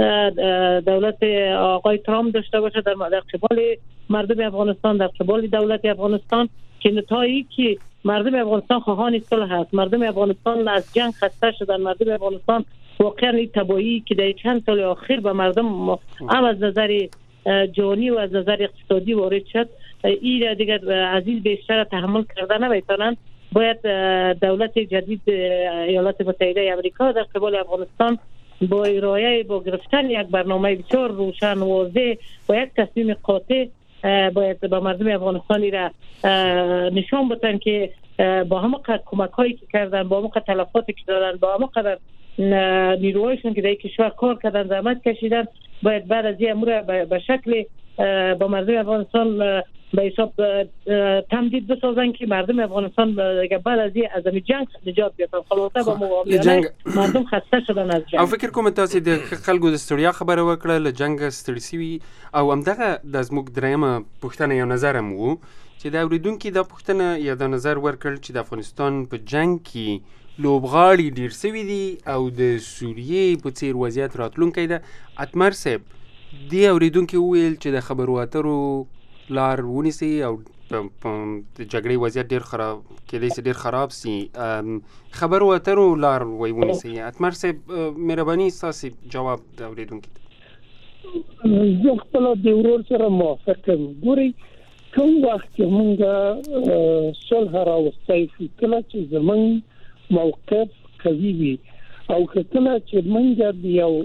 دولت آقای ترامپ داشته باشه در قبال مردم افغانستان، در قبال دولت افغانستان، که نتایجی که مردم افغانستان خواهان صلح هست، مردم افغانستان از جنگ خسته شدن، مردم افغانستان واقعا این تباهی که در چند سال اخیر به مردم هم از نظر جانی و از نظر اقتصادی وارد شد، این دیگر از این بیشتر تحمل کرده نمیتونن. باید دولت جدید ایالات متحده آمریکا در قبال افغانستان با ارائه با گرفتن یک برنامه بسیار روشن واضح و یک تصمیم قاطع باید به مردم افغانستانی را نشان بدن که با همه کمک هایی که کردن، با همه تلفاتی که دادن، با همه قدر نیروهایشون که در کشور کار کردن، زحمت کشیدن، باید بعد از این امور به شکل با مردم افغانستان به حساب تمدید بسازن که مردم افغانستان بعد از این از جنگ نجات بیابن. خلاصه با مقابله مردم خسته شدن از جنگ. او فکر کوم تاسو د خلکو د ستړیا خبره وکړه له جنگ ستړي سوي او همدغه د زموږ درېمه پوښتنه یو نظر هم وو چې د اوریدونکو د پوښتنه یا د نظر ورکړل چې د افغانستان په جنگ کې لوبغاړي ډیر سوي دي او د سوریې په څیر وضعیت راتلونکی ده. اتمر صاحب دی اوریدونکو ویل چې د خبرو اترو لار ونیسي او د جګړې وضعیت ډیر خراب کېدای شي، ډیر خراب سي، خبرو اترو لار ونیسي. اتمر صاحب مهرباني ستاسو جواب د اوریدونکو زه خپل د ورور سره موافق یم. ګورئ کوم وخت چې موږ صلح راوستی شو، کله چې زموږ موقف قوي وي او کله چې موږ د یو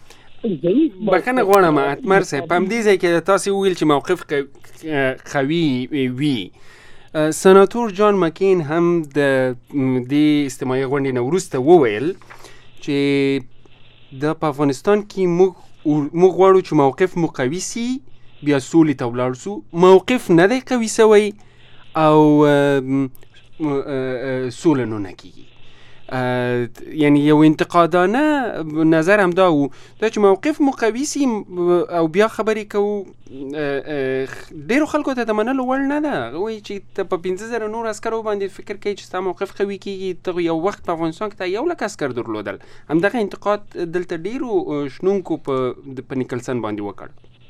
بخنه غواړم اتمر صاحب په همدې ځای کې تاسو ویل چې موقف قوي وي. سناتور جان مکین هم د دې استماعي غونډې نه وروسته وویل چې د افغانستان کې موږ غواړو چې موقف مو قوي سي، بیا سولې ته ولاړ سو. موقف نه دی قوي سوی او سوله نه کیږي. یعنی یو انتقادانه نظر هم دا و دا چې موقف مو قوي سي او بیا خبرې کوو ډیرو خلکو ته د منلو وړ نه ده. وایي چې ته په 15,000 نور عسکرو باندې فکر کوي چې ستا موقف قوي کیږي. ته یو وخت په افغانستان کې ته 100,000 عسکر درلودل. همدغه انتقاد دلته ډیرو شنونکو په نیکلسن باندې وکړ.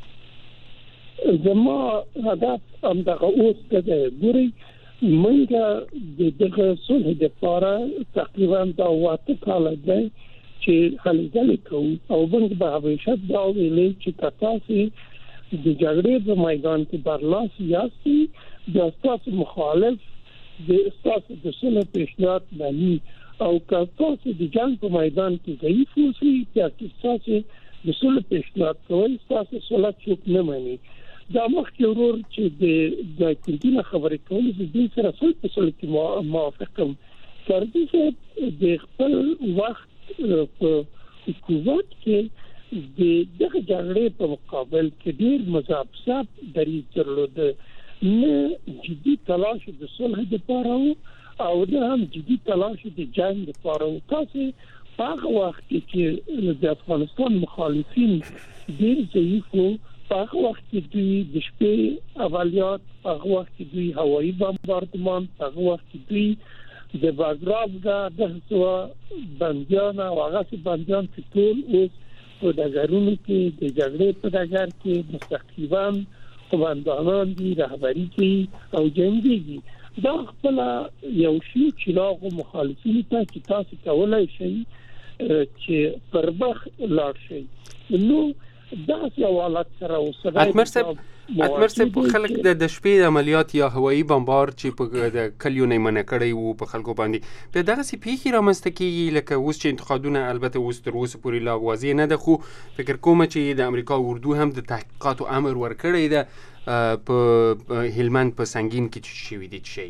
زما هدف همدغه اوس ده. ګورئ موږ د دغه صلح لپاره تقریبا دا 8 کال دی چې هلې ځلې کوو او موږ به همیشه دا ویلې چې تاسو د جګړې په میدان کې برلاسی یاستئ، د تاسو مخالف د تاسو د صلح پیشنهاد باندې او که تاسو د جنگ په میدان کې ضعیف اوسئ، یا تاسو د صلح پیشنهاد کوئ، تاسو صلح څوک نه مني. دا مخکې ورور چې د کومه خبرې کولې د دې سره په صلح کې موافقم. کاردي چې د خپل وخت په حکومت کې د دغه جګړې په مقابل کې ډېر مذابسات دریځ درلود، نه جدي تلاش د صلح لپاره او نه هم جدي تلاش د جنگ لپاره. تاسو په هغه وخت کې د افغانستان مخالفین ډېر ضعیف وو، په هغه وخت کې دوی د شپې عملیات، په هغه وخت کې دوی هوایي بمباردمان، په هغه وخت کې دوی د باګرام د بندیان او هغه بندیان چې ټول اوس په ډګرونو کې د جګړې په ډګر کې مستقیما قوماندانان دي، رهبري کوي او جنګيږي. دا خپل یو شی چې لاغو مخالفینو ته چې تاسو کولای شئ چې پر مخ لاړ شئ. نو دا سوالات سره وسره اتمر صاحب خلک د شپې عملیات یا هوایي بمبار چې په د کلیو نه منع کړی وو په خلکو باندې په دغه سي پیخي رامنځته کیږي لکه اوس چې انتقادونه البته اوس تر اوسه پورې لا واضح نه ده خو فکر کوم چې د امریکا اردو هم د تحقیقاتو امر ورکړی ده په هلمند په سنگین کې چې شوي دي شي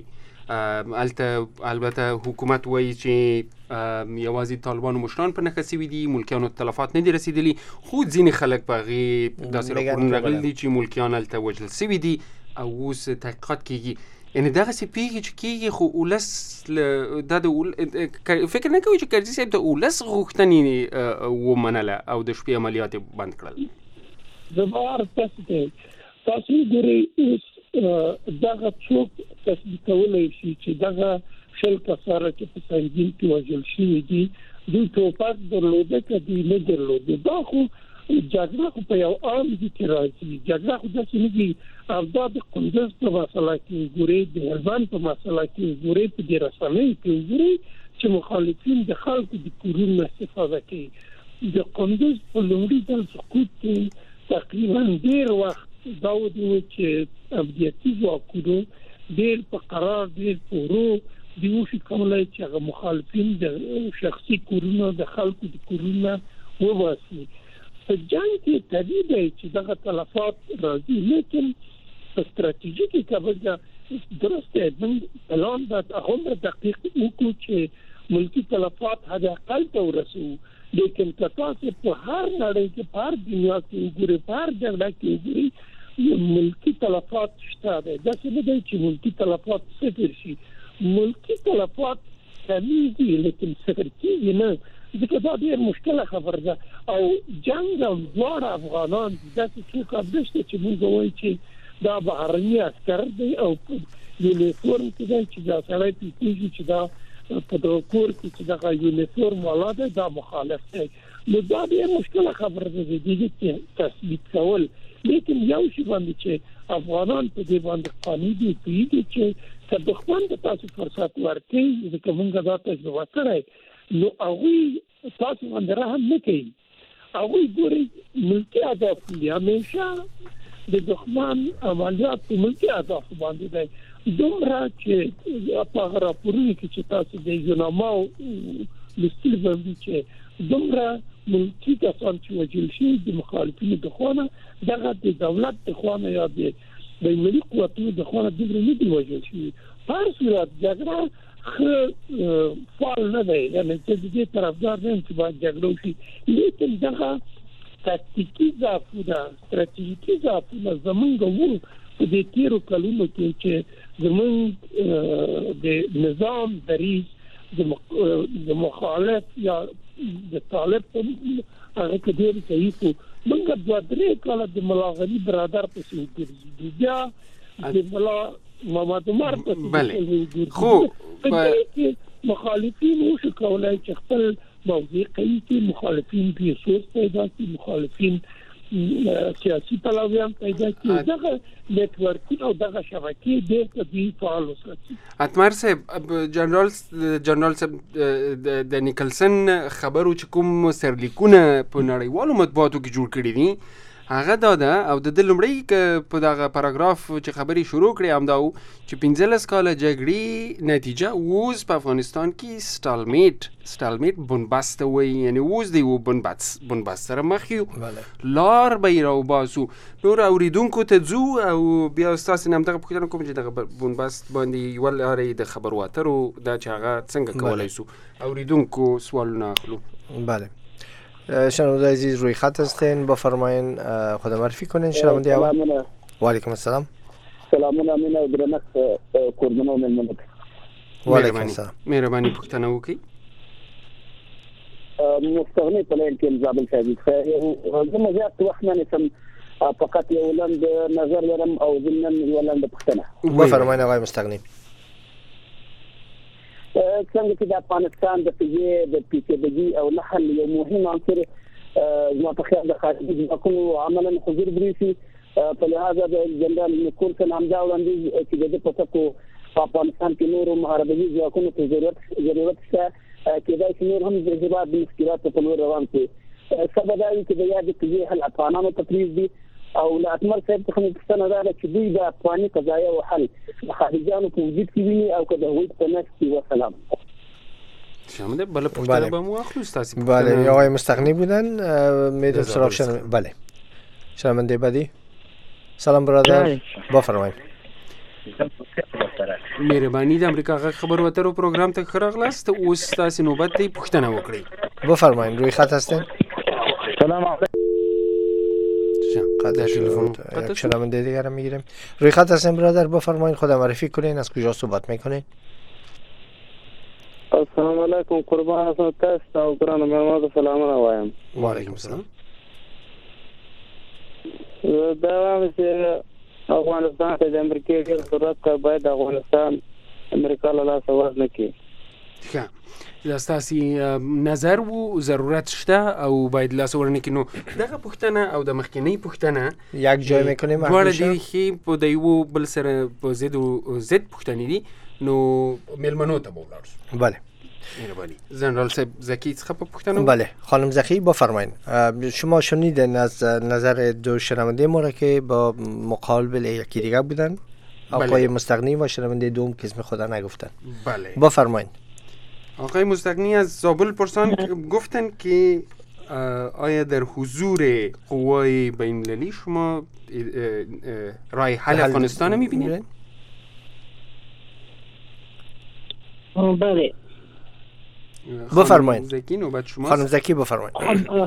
البته حکومت وایي چې یوازې طالبانو مشران په نښه سوي دي ملکیانو تلفات نه دي رسیدلي خو ځینې خلک په هغې داسې راپورونه راغلي دي چې ملکیان هلته وژل سوي دي او اوس تحقیقات کېږي یعنې دغسې پیښې چې کېږي خو ولس دا د فکر نه کوي چې کرزي صاحب د ولس غوښتنې ومنله او د شپې عملیات یې بند کړل زما تاسو ګورئ اوس دغه څوک تصدیق کولی شي چې دغه شل کسانو چې په سنگین کې وژل شوي دي دوی ټوپک درلوده که دوی نه درلوده دا خو جګړه خو په یو عام دي کې راځي جګړه خو داسې نه دي او دا د کندز په مسله کې وګورئ د هلمند په مسله کې وګورئ په دې رسنیو کې وګورئ چې مخالفین د خلکو د کورونو نه استفاده کوي د کندز په لومړي ځل سقوط کې تقریبا ډېر وخت دا و چې امنیتي ځواکونو ډېر په قرار ډېر په ورو دی وشي کولی چې هغه مخالفین د شخصي کورونو د خلکو د کورونو وباسي په جنګ کې طبیعي دی چې دغه تلفات راځي لیکن په ستراتیژیکي کبه درسته موږ پلان باید هغومره دقیق وکړو چې ملکي تلفات حد اقل ته ورسوو لیکن که تاسو په هر نړۍ کې په هر دنیا کې وګورئ په هر جګړه کې وګورئ ملکی تلفات شته دی داسې نه دی چې ملکی تلفات صفر شي ملکی تلفات کمیږي لیکن صفر کېږي نه ځکه دا ډېر مشکله خبره ده او جنګ او دواړه افغانان داسې څوک هم نشته چې موږ ووایو چې دا بهرني عسکر دی او یونیفورم کې دی چې دا سړی پوهېږي چې دا په دغه کور کې چې دغه یونیفورم والا دی دا مخالف دی نو دا ډېر مشکله خبره ده د دې کې تثبیت کول لیکن یو شی باندې چې افغانان په دې باندې قانوني دي پیږي چې که دښمن د تاسو فرصت ورکړي ځکه موږ دا تجربه کړی نو هغوی تاسو باندې رحم نه کوي هغوی ګورئ ملکي اهداف دي همیشه د دښمن عملیات په ملکي اهدافو باندې دی دومره چې په هغه راپورونو کې چې تاسو د یوناماو لوستلي باندې چې دومره ملکی کسان چې وژل شوي د مخالفینو د خوا نه دغه د دولت د خوا نه یا د بین‌المللي قوتونو د خوا نه دومره نه دي وژل شوي په هر صورت جګړه ښه فعال نه دی یعنې چې د دې طرفدار نه یم چې باید جګړه وشي لیکن دغه تاکتیکي ضعفونه ستراتیژیکي ضعفونه زمونږ وو په دې تېرو کلونو کې چې زمونږ د نظام دریځ د مخالف یا د طالب په هغه کې ډېر صحیح شو موږ 2-3 کاله د ملا غني برادر پسې وګرځېدو بیا د ملا محمد عمر پسې وګرځېدو خو مخالفین وشو کولای چې خپل موضوع کوي چې مخالفین بیا سوچ پیدا کړي مخالفین سیاسي پلاویان پیدا کړي دغه نیټورک او دغه شبکې ډېر طبیعي فعال وساتي اتمر صاحب جنرال صاحب د نیکلسن خبرو چې کوم سرلیکونه په نړیوالو مطبوعاتو کې جوړ کړي دي هغه دا ده او د لومړی په دغه پاراګراف چې خبرې شروع کړې همدا و چې 15 کاله جګړې نتیجه اوس په افغانستان کې سټالمیټ بنبست وایي یعنې اوس دی بنبست سره مخ یو لار به یې راوباسو نور اورېدونکو ته ځو او بیا ستاسې نه همدغه پوښتنه کوم چې دغه بنبست باندې یوه لاره یې د خبرو اترو دا چې هغه څنګه کولی سو اورېدونکو سوالونه اخلو بله شنونده عزیز روی خط هستین بفرمایین خود معرفی کنین شنونده اول و علیکم السلام سلامونه امین او درنښت قربانو ملمنو وعلیکم السلام مهرباني پوښتنه وکړئ مستغني په لین کې زابل صاحب زه زیات وخت نه نشم فقط یو لند نظر لرم او ضمن یو لند پوښتنه بفرمایین آقای مستغني څنګه چې د افغانستان د فضې د پیچیدګي او نحل یو مهم عنصر زما په خیال د خارجي ځواکونو عملاً حضور بریسي په لحاظه د جنرال نیکولسن همدا وړاندیز چې د پټکو په افغانستان کې نورو محاربوي ځواکونو ته ضرورت شته کېدای شي نور هم د ارتباط د مشکلاتو په لور روان شي سبب کې د یاد کې حل افغانانو تفریض دي او لا اتمر صاحب څخه مستند ده چې دوی د افغاني قضايا او حل خارجيانو په وجود کې ویني او که د هویت په نس کې وسلام شامل بله پختنه با مو اخلو استاسی بله آقای مستغنی بودن میدون سراغ شنم. بله شنونده بعدی. سلام برادر بفرمایید. مهربانی د امریکا غږ خبر وترو پروګرام ته خراغلاست اوس تاسو نوبت دی پښتنه وکړئ. بفرمایید روی خط هستین. سلام علیکم. قطع شد. یک شنونده دیگر میگیریم. روی خط هستین برادر بفرمایید خود معرفی کنین از کجا صحبت میکنین؟ السلام علیکم قربان اسم تاسو او ګرانو مېلمانو سلامونه وایم. وعلیکم السلام. دا چې افغانستان ته د امریکا ډېر ضرورت کا باید افغانستان امریکا له لاسه ورنه کړي. ښه دا ستاسې نظر و ضرورت شته او باید لاسه ورنه کړي. نو دغه پوښتنه او د مخکینۍ پوښتنه یک جای میکنیم دواړه ډېرې ښې په د یو بل سره په ضد پوښتنې دي. نو مېلمنو ته به ولاړ شو. بله مهربانی. جنرال صاحب زکی څخه په پوښتنه. بله خانم زکی بفرمایید. شما شنیدین از نظر دو شنونده ما را که با مقابل یکی دیگه بودن آقای مستغنی و شنونده دوم که اسم خدا نگفتن. بله بفرمایید. آقای مستغنی از زابل پرسان گفتن که آیا در حضور قوای بین‌المللی شما راه حل افغانستان می‌بینید؟ بله بفرمایید. زکی نوبت شما. خانم زکی بفرمایید.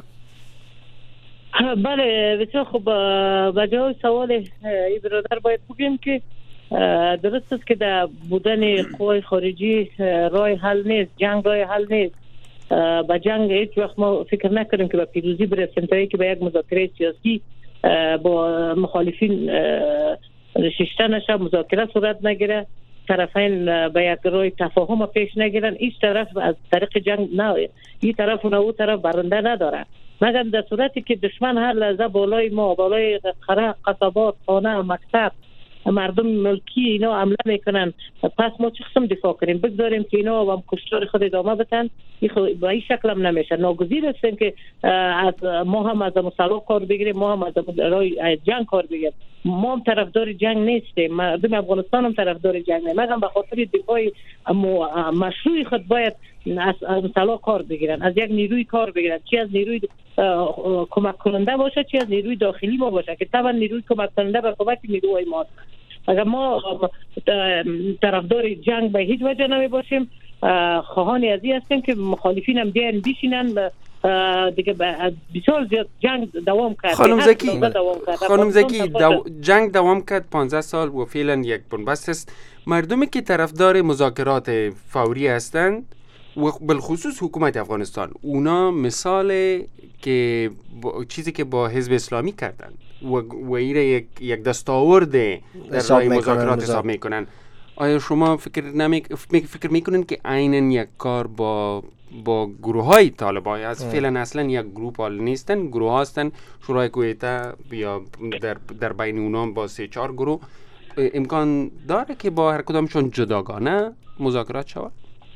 بله بسیار خوب. به جواب سوال ای برادر باید بگیم که درست است که در بودن قوای خارجی راه حل نیست، جنگ راه حل نیست. با جنگ هیچ وقت ما فکر نکردیم که به پیروزی برسیم تا اینکه به یک مذاکره سیاسی با مخالفین نشسته نشه، مذاکره صورت نگیره، طرفین به یک راه تفاهم پیش نگیرن، هیچ طرف از طریق جنگ نه این طرف و اون طرف برنده نداره، مگر در صورتی که دشمن هر لحظه بالای ما، بالای خرق، قصبات، خانه، مکتب، مردم ملکی اینا حمله میکنن. پس ما چه قسم دفاع کنیم؟ بگذاریم که اینا هم کشتار خود ادامه بدن؟ با این شکل هم نمیشه. ناگزیر هستیم که از ما هم از مسلح کار بگیریم، ما هم از جنگ کار بگیریم. ما هم طرفدار جنگ نیستیم، مردم افغانستان هم طرفدار جنگ نیست، مگر به خاطر دفاع مشروع خود باید از مسلح کار بگیرن، از یک نیروی کار بگیرن، چی از نیروی کمک کننده باشه، چی از نیروی داخلی ما باشه، که طبعا نیروی کمک کننده به کمک نیروی ما. اگر ما طرفدار جنگ به هیچ وجه نمی باشیم، خواهان ازی هستیم که مخالفین هم بیان بشینن دیگه بسیار زیاد جنگ دوام کرد. خانم زکی جنگ دوام کرد 15 سال و فعلا یک بنبست است. مردمی که طرفدار مذاکرات فوری هستند و بالخصوص حکومت افغانستان، اونا مثال که چیزی که با حزب اسلامی کردن و ایره یک دستاورد در راه مذاکرات حساب میکنن. آیا شما فکر میکنن که عیناً یک کار با گروه های طالبان از فعلا اصلا یک گروه حال نیستن، گروه هستن، شورای کویته یا در بین اونا با 3-4 گروه امکان داره که با هر کدامشون جداگانه مذاکرات شود؟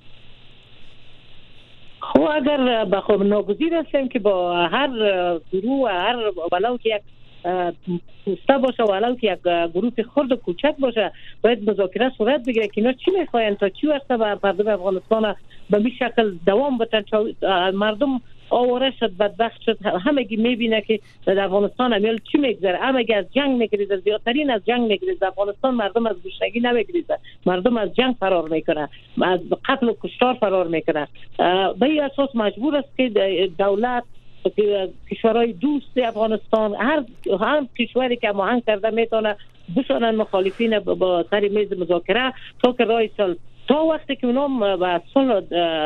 خب اگر بخوام ناگزیر هستیم که با هر گروه و هر ولو که یک پوسته باشه ولو که یک گروه خرد و کوچک باشه باید مذاکره صورت بگیره که اینا چی میخواین تا چی وقت به مردم افغانستان به این شکل دوام بدن. مردم آواره شد، بدبخت شد، همگی میبینه که در افغانستان امیال چی میگذره، همگی از جنگ میگریزه، زیادترین از جنگ میگریزه. افغانستان مردم از گشنگی نمیگریزه، مردم از جنگ فرار میکنه، از قتل و کشتار فرار میکنه. به این اساس مجبور است که دولت، کشورهای دوست افغانستان، هر کشوری که هماهنگ کرده میتونه بشونن مخالفین با سر میز مذاکره تا که راه صلح، تا وقتی که اونا به صلح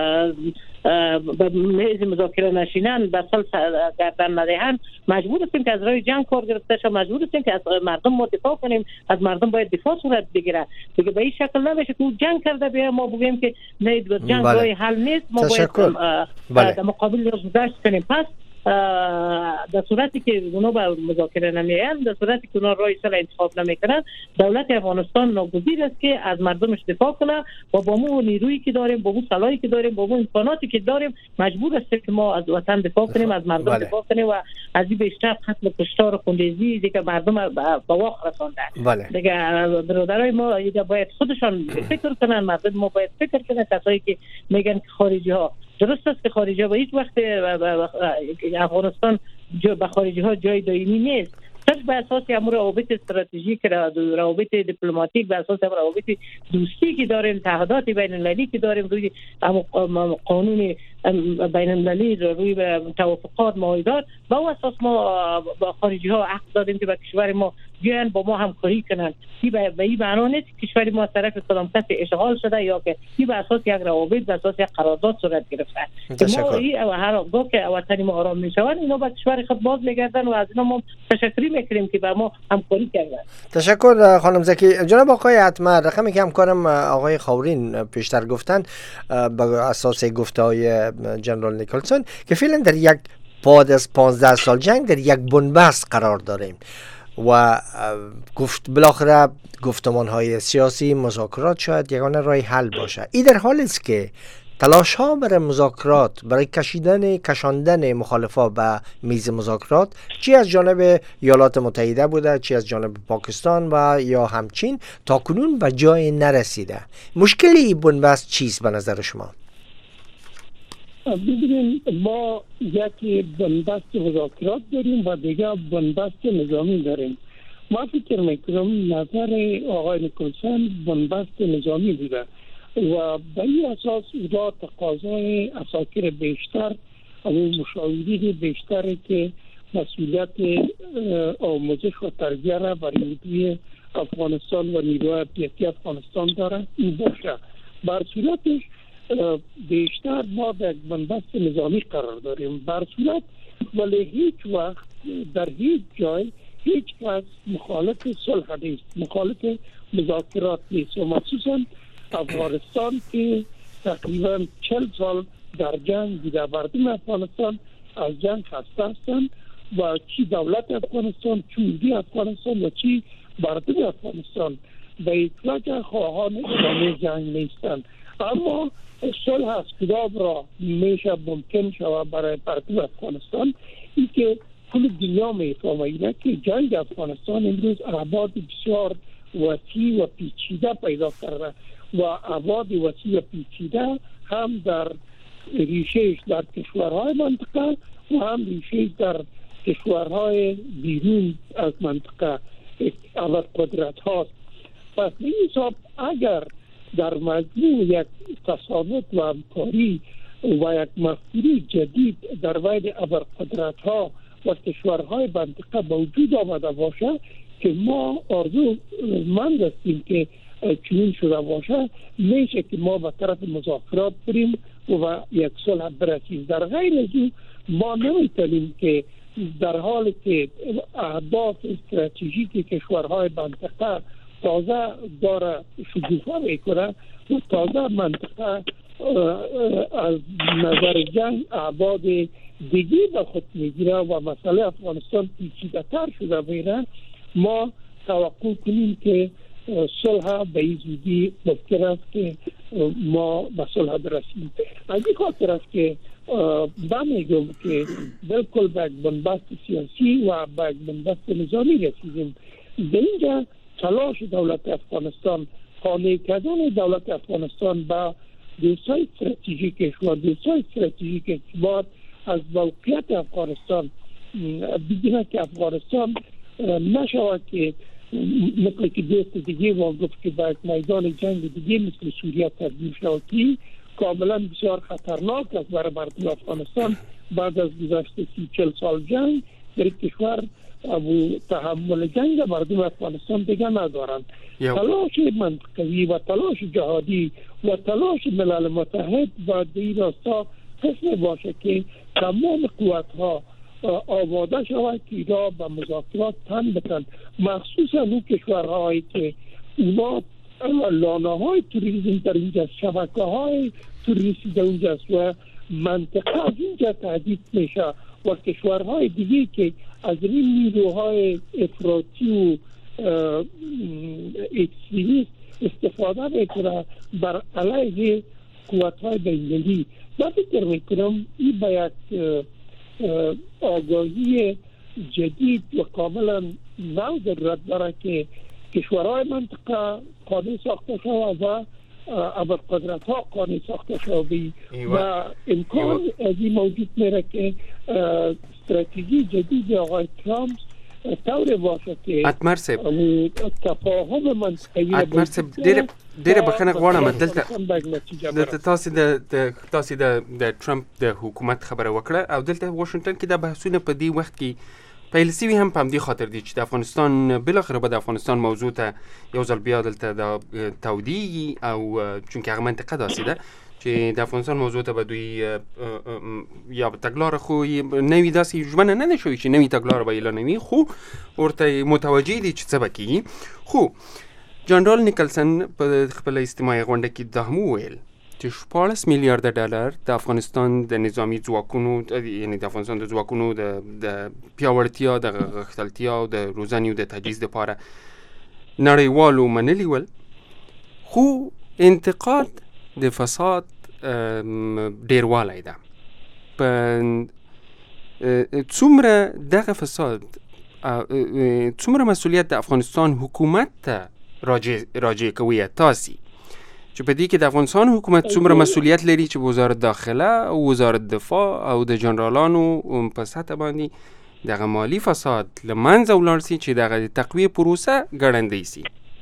به میز مذاکره نشینن، به صلح گردن ندهن، مجبور هستیم که از راه جنگ کار گرفته شد، مجبور هستیم که از مردم ما دفاع کنیم، از مردم باید دفاع صورت بگیره. دیگه به این شکل نمیشه که جنگ کرده بیا ما بگیم که نه جنگ راه حل نیست، ما باید در مقابل گذشت کنیم. پس در صورتی که اونا به مذاکره نمیان، در صورتی که اونا راه صلح انتخاب نمیکنن، دولت افغانستان ناگزیر است که از مردمش دفاع کنه و با مو نیرویی که داریم، با مو سلاحی که داریم، با مو امکاناتی که داریم مجبور است که ما از وطن دفاع کنیم، از مردم دفاع کنیم و از این بیشتر قتل و کشتار و خونریزی دیگه مردم به واقع رسانده. دیگه برادرای ما باید خودشان فکر کنن، مردم ما باید فکر کنن. کسایی که میگن که خارجی ها، درست است که خارجی ها به هیچ وقت افغانستان به خارجی ها جای دائمی نیست. صرف به اساس امور روابط استراتژیک، روابط دیپلماتیک، به اساس روابط دوستی که داریم، تعهدات بین المللی که داریم، روی قانون بین المللی، روی توافقات، معاهدات، با اساس ما با خارجی ها حق دادیم که به کشور ما بیان با ما همکاری کنند. به این معنا نیست که کشور ما طرف کدام کسی اشغال شده یا که این به اساس یک روابط، به اساس یک قرارداد صورت گرفته. ما هر گاه که وطن ما آرام میشوند، اینا به کشور خود باز میگردن و از اینا ما تشکری میکنیم که با ما همکاری کردن. تشکر خانم زکی. جناب آقای اتمر، رقمی که همکارم آقای خاورین پیشتر گفتن بر اساس گفته‌های جنرال نیکلسون که فعلا در یک بعد از 15 سال جنگ در یک بنبست قرار داریم و بالاخره گفتمان‌های سیاسی، مذاکرات شاید یگانه راه حل باشه. این در حالی است که تلاش ها برای مذاکرات، برای کشاندن مخالفا به میز مذاکرات، چی از جانب ایالات متحده بوده، چی از جانب پاکستان و یا همچین، تا کنون به جای نرسیده. مشکل این بنبست چیست به نظر شما؟ ببینید، ما یکی بنبست مذاکرات داریم و دیگه بنبست نظامی داریم. ما فکر میکنم نظر آقای نیکلسون بنبست نظامی بوده و به این اساس اونا تقاضای عساکر بیشتر و مشاورین بیشتری که مسئولیت آموزش و تربیه را برای نیروی افغانستان و نیروی امنیتی افغانستان داره این باشه. بر صورتش بیشتر ما به یک بنبست نظامی قرار داریم بر صورت، ولی هیچ وقت در هیچ جای هیچ کس مخالف صلح نیست، مخالف مذاکرات نیست و مخصوصا افغانستان که تقریبا 40 سال در جنگ بوده. مردم افغانستان از جنگ خسته هستند و چی دولت افغانستان، چی ملی افغانستان و چی مردم افغانستان به اطلاق خواهان ادامه جنگ نیستند. اما صلح از کدام را میشه ممکن شود برای مردم افغانستان؟ این که کل دنیا میفهمه که جنگ افغانستان امروز ابعاد بسیار وسیع و پیچیده پیدا کرده و ابعاد وسیع و پیچیده هم در ریشهش در کشورهای منطقه و هم ریشهش در کشورهای بیرون از منطقه قدرت هاست. پس این حساب اگر در مجموع یک تصامت و همکاری و یک مفکوری جدید در بین ابرقدرت ها و کشورهای منطقه موجود آمده باشه که ما آرزومند هستیم که چنین شده باشه، میشه که ما به طرف مذاکرات بریم و یک صلح برسیم. در غیر از او ما نمیتونیم که در حالی که اهداف استراتژیک کشورهای منطقه تازه داره شکوفا میکنه و تازه منطقه از نظر جنگ ابعاد دیگه به خود میگیره و مسئله افغانستان پیچیده تر شده میره، ما توقع کنیم که صلح به این زودی ممکن است که ما به صلح برسیم. از این خاطر است که من میگم که بالکل به یک بنبست سیاسی و به یک بنبست نظامی رسیدیم. در اینجا تلاش دولت افغانستان، خانه کردن دولت افغانستان با دوستای استراتژیکش و دوستای استراتژیکش باید از موقعیت افغانستان بگیره که افغانستان نشود که مثل که دوست دیگه ما گفت که باید میدان جنگ دیگه مثل سوریه تبدیل شود که کاملا بسیار خطرناک است برای مردم افغانستان. بعد از گذشت 40 سال جنگ در کشور ابو تحمل جنگ مردم افغانستان دیگه ندارند. تلاش منطقوی و تلاش جهادی و تلاش ملل متحد باید به این راستا قسم باشه که تمام قوتها آماده شود که اینا به مذاکرات تن بتن، مخصوصا اون کشورهایی که اونا لانه های توریسم در اینجا، شبکه های توریسم در اینجا و منطقه از اینجا تهدید میشه و کشورهای دیگه که از این نیروهای افراطی و اکستریمیست استفاده میکنه بر علیه قوت‌های بین‌المللی. من فکر میکنم این باید آگاهی جدید و کاملا نو ضرورت داره که کشورهای منطقه قانون ساخته شود و ابرقدرت‌ها قانون ساخته شود و امکان از این موجود میره که استراتژی جدید آقای ترامپ طور باشه که اتمر صاحب تفاهم منطقه‌ای اتمر صاحب ډیره بخښنه غواړم دلته تاسو د ټرمپ د حکومت خبره وکړه او دلته واشنگټن کې د بحثونه په دې وخت کې پیل سوي هم په همدې خاطر دي چې د افغانستان بالاخره به د افغانستان موضوع ته یو ځل بیا دلته د تودیږي او چونکې هغه منطقه داسې ده چې د افغانستان موضوع ته به دوی یا به تګلاره خو نوي داسې ژمنه نه شوي چې نوي تګلاره به اعلانوي خو ورته متوجه دي چې څه به کېږي. خو جنرال نیکلسن په خپله اجتماعي غونډه کې دا هم وویل چې 14 میلیارده ډالر د افغانستان د نظامی ځواکونو یعنی د افغانستان د ځواکونو د پیاوړتیا د غښتلتیا او د روزنې او د تجهیز دپاره نړیوالو منلي ول، خو انتقاد د فساد ډیروالی ده. په څومره دغه فساد څومره مسؤلیت د افغانستان حکومت ته راجع کوي تاسې چې په دې کې د افغانستان حکومت څومره مسؤلیت لري چې وزارت داخله او وزارت دفاع او د جنرالانو په سطح باندې دغه مالی فساد له منځه ولاړ سي چې دغه تقویه پروسه ګړندۍ سي؟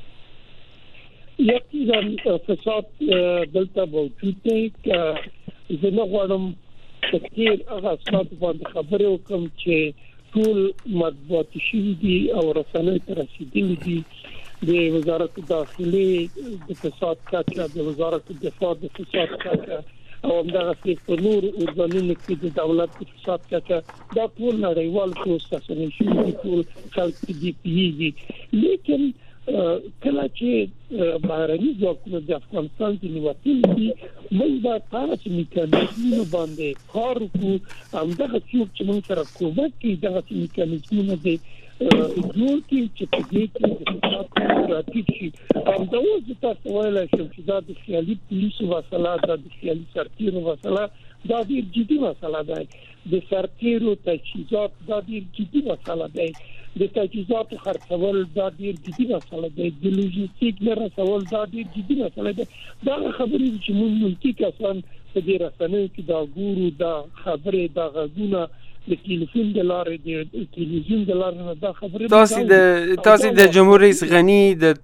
یقینا فساد دلته موجود دی که زه نه غواړم په تېر هغه اسنادو باندې خبرې وکړم چې ټول مطبوعاتي شوي دي او رسنیو ته رسېدلي دي. د وزارت داخلي د فساد کچه، د وزارت دفاع د فساد کچه او همدغسې په نور ارګانونو کې د دولت د فساد کچه، دا ټول نړیوال پروسسونه شوي دي، ټول خلک دې پوهېږي. لیکن کله چې بهرني ځواکونه د افغانستان ځینې وتلي دي، موږ باید په هغسې میکانیزمونو باندې کار وکړو. همدغه څوک چې موږ سره کومک کوي دغسې میکانیزمونه د جوړ کړي چې په دې کې د فساد راټیټ شي. همداوس زه تاسو ویلی شم چې دا د خیالي پولیسو مسله ده، د خیالي سرتیرو مسله دا ډېر جدي مسله ده. د سرتیرو تجهیزات دا ډېر جدي مسله ده. د تجهیزاتو خرڅول دا ډېر جدي مسله ده. د لوژیستیک نه رسول دا ډېر جدي مسله ده. دا خبرې چې موږ ملکي کسان په دې رسنیو کې دا ګورو، دا خبرې، دا غږونه د ټلیفون د لارې، د تلویزیون د لارې نه دا خبرې تاسې د جمهور رئیس غني د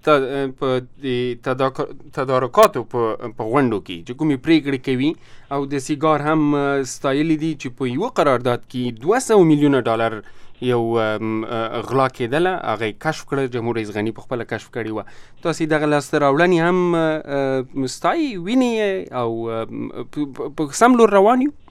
تدارکاتو په غونډو کې چې کومې پریکړې کوي او د سیګار هم ستایلي دي چې په یوه قرارداد کې 200 میلیونه ډالر یو غلا کېدله، هغه یې کشف کړه، جمهور رئیس غني په خپله کشف کړې وه. تاسې دغه لاسته راوړنې هم ستایي، وینئ او په سم لور روان یو؟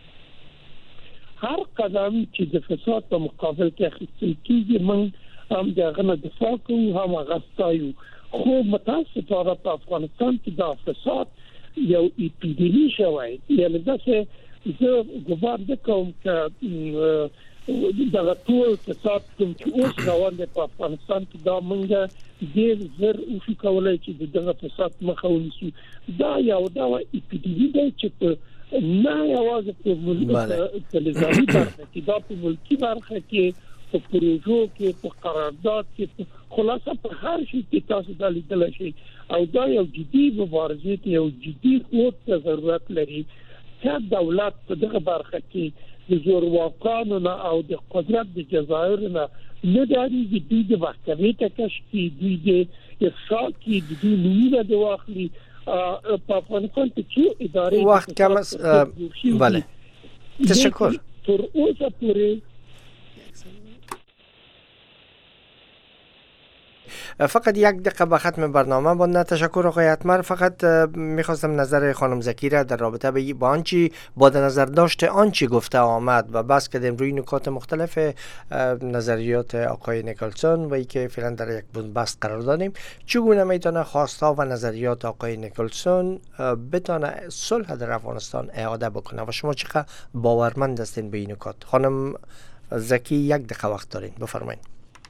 هر قدم چې د فساد په مقابل کې اخیستل کېږي موږ هم د هغه نه دفاع کوو، هم هغه ستایو. خو متاسفانه په افغانستان کې دا فساد یو اپیدمي شوی. یعنې داسې زه ګمان نه کوم که دغه ټول فساد کوم چې اوس روان دی په افغانستان کې دا موږ ډېر ژر وشو کولی چې د دغه فساد مخه ونیسو. دا یو ډول اپیدمي دی چې په نه یوازې په نظامي برخه کې، دا په ملکي برخه کې، په پروژو کې، په قرارداد کې، خلاصه په هر شي کې تاسو دا لیدلی شئ. او دا یو جدي مبارزې ته، یو جدي قوت ته ضرورت لري چې دولت په دغه برخه کې د زورواکانو نه او د قدرت د جزایرو نه نه ډارېږي. دوی د محکمې ته کش کړي، دوی د افشا کړي، د دوی نومونه د واخلي. په افغانستان کې چې ادارې وخت کم است. بله تشکر. تر اوسه پورې فقط یک دقیقه به ختم برنامه با تشکر آقای اتمر. فقط میخواستم نظر خانم زکی را در رابطه با آنچه با نظر داشته آنچه گفته آمد و بحث کردیم روی نکات مختلف نظریات آقای نیکلسون و ای که فعلا در یک بنبست قرار دادیم، چگونه میتونه خواستها و نظریات آقای نیکلسون بتونه صلح در افغانستان اعاده بکنه و شما چقدر باورمند هستین به این نکات؟ خانم زکی یک دقیقه وقت دارین، بفرمایید.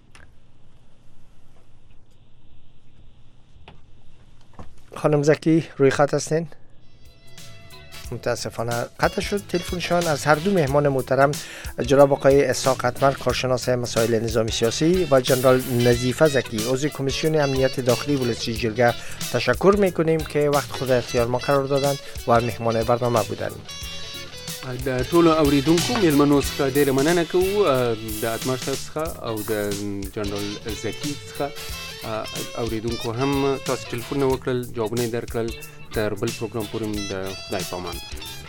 خانم زکی روی خط هستین؟ متاسفانه قطع شد تلفنشان. از هر دو مهمان محترم جناب آقای اسحاق اتمر کارشناس مسائل نظامی سیاسی و جنرال نظیفه زکی عضو کمیسیون امنیت داخلی ولسی جرگه تشکر میکنیم که وقت خود اختیار ما قرار دادن و مهمان برنامه بودن. د ټولو اوریدونکو میلمنو څخه ډېره مننه کوو، د اتمر صاحب څخه او د جنرال زکی څخه. اوریدونکو هم تاسو ټلیفون وکړل، جوابونه یې درکړل. تر بل پروګرام پورې د خدای په امان.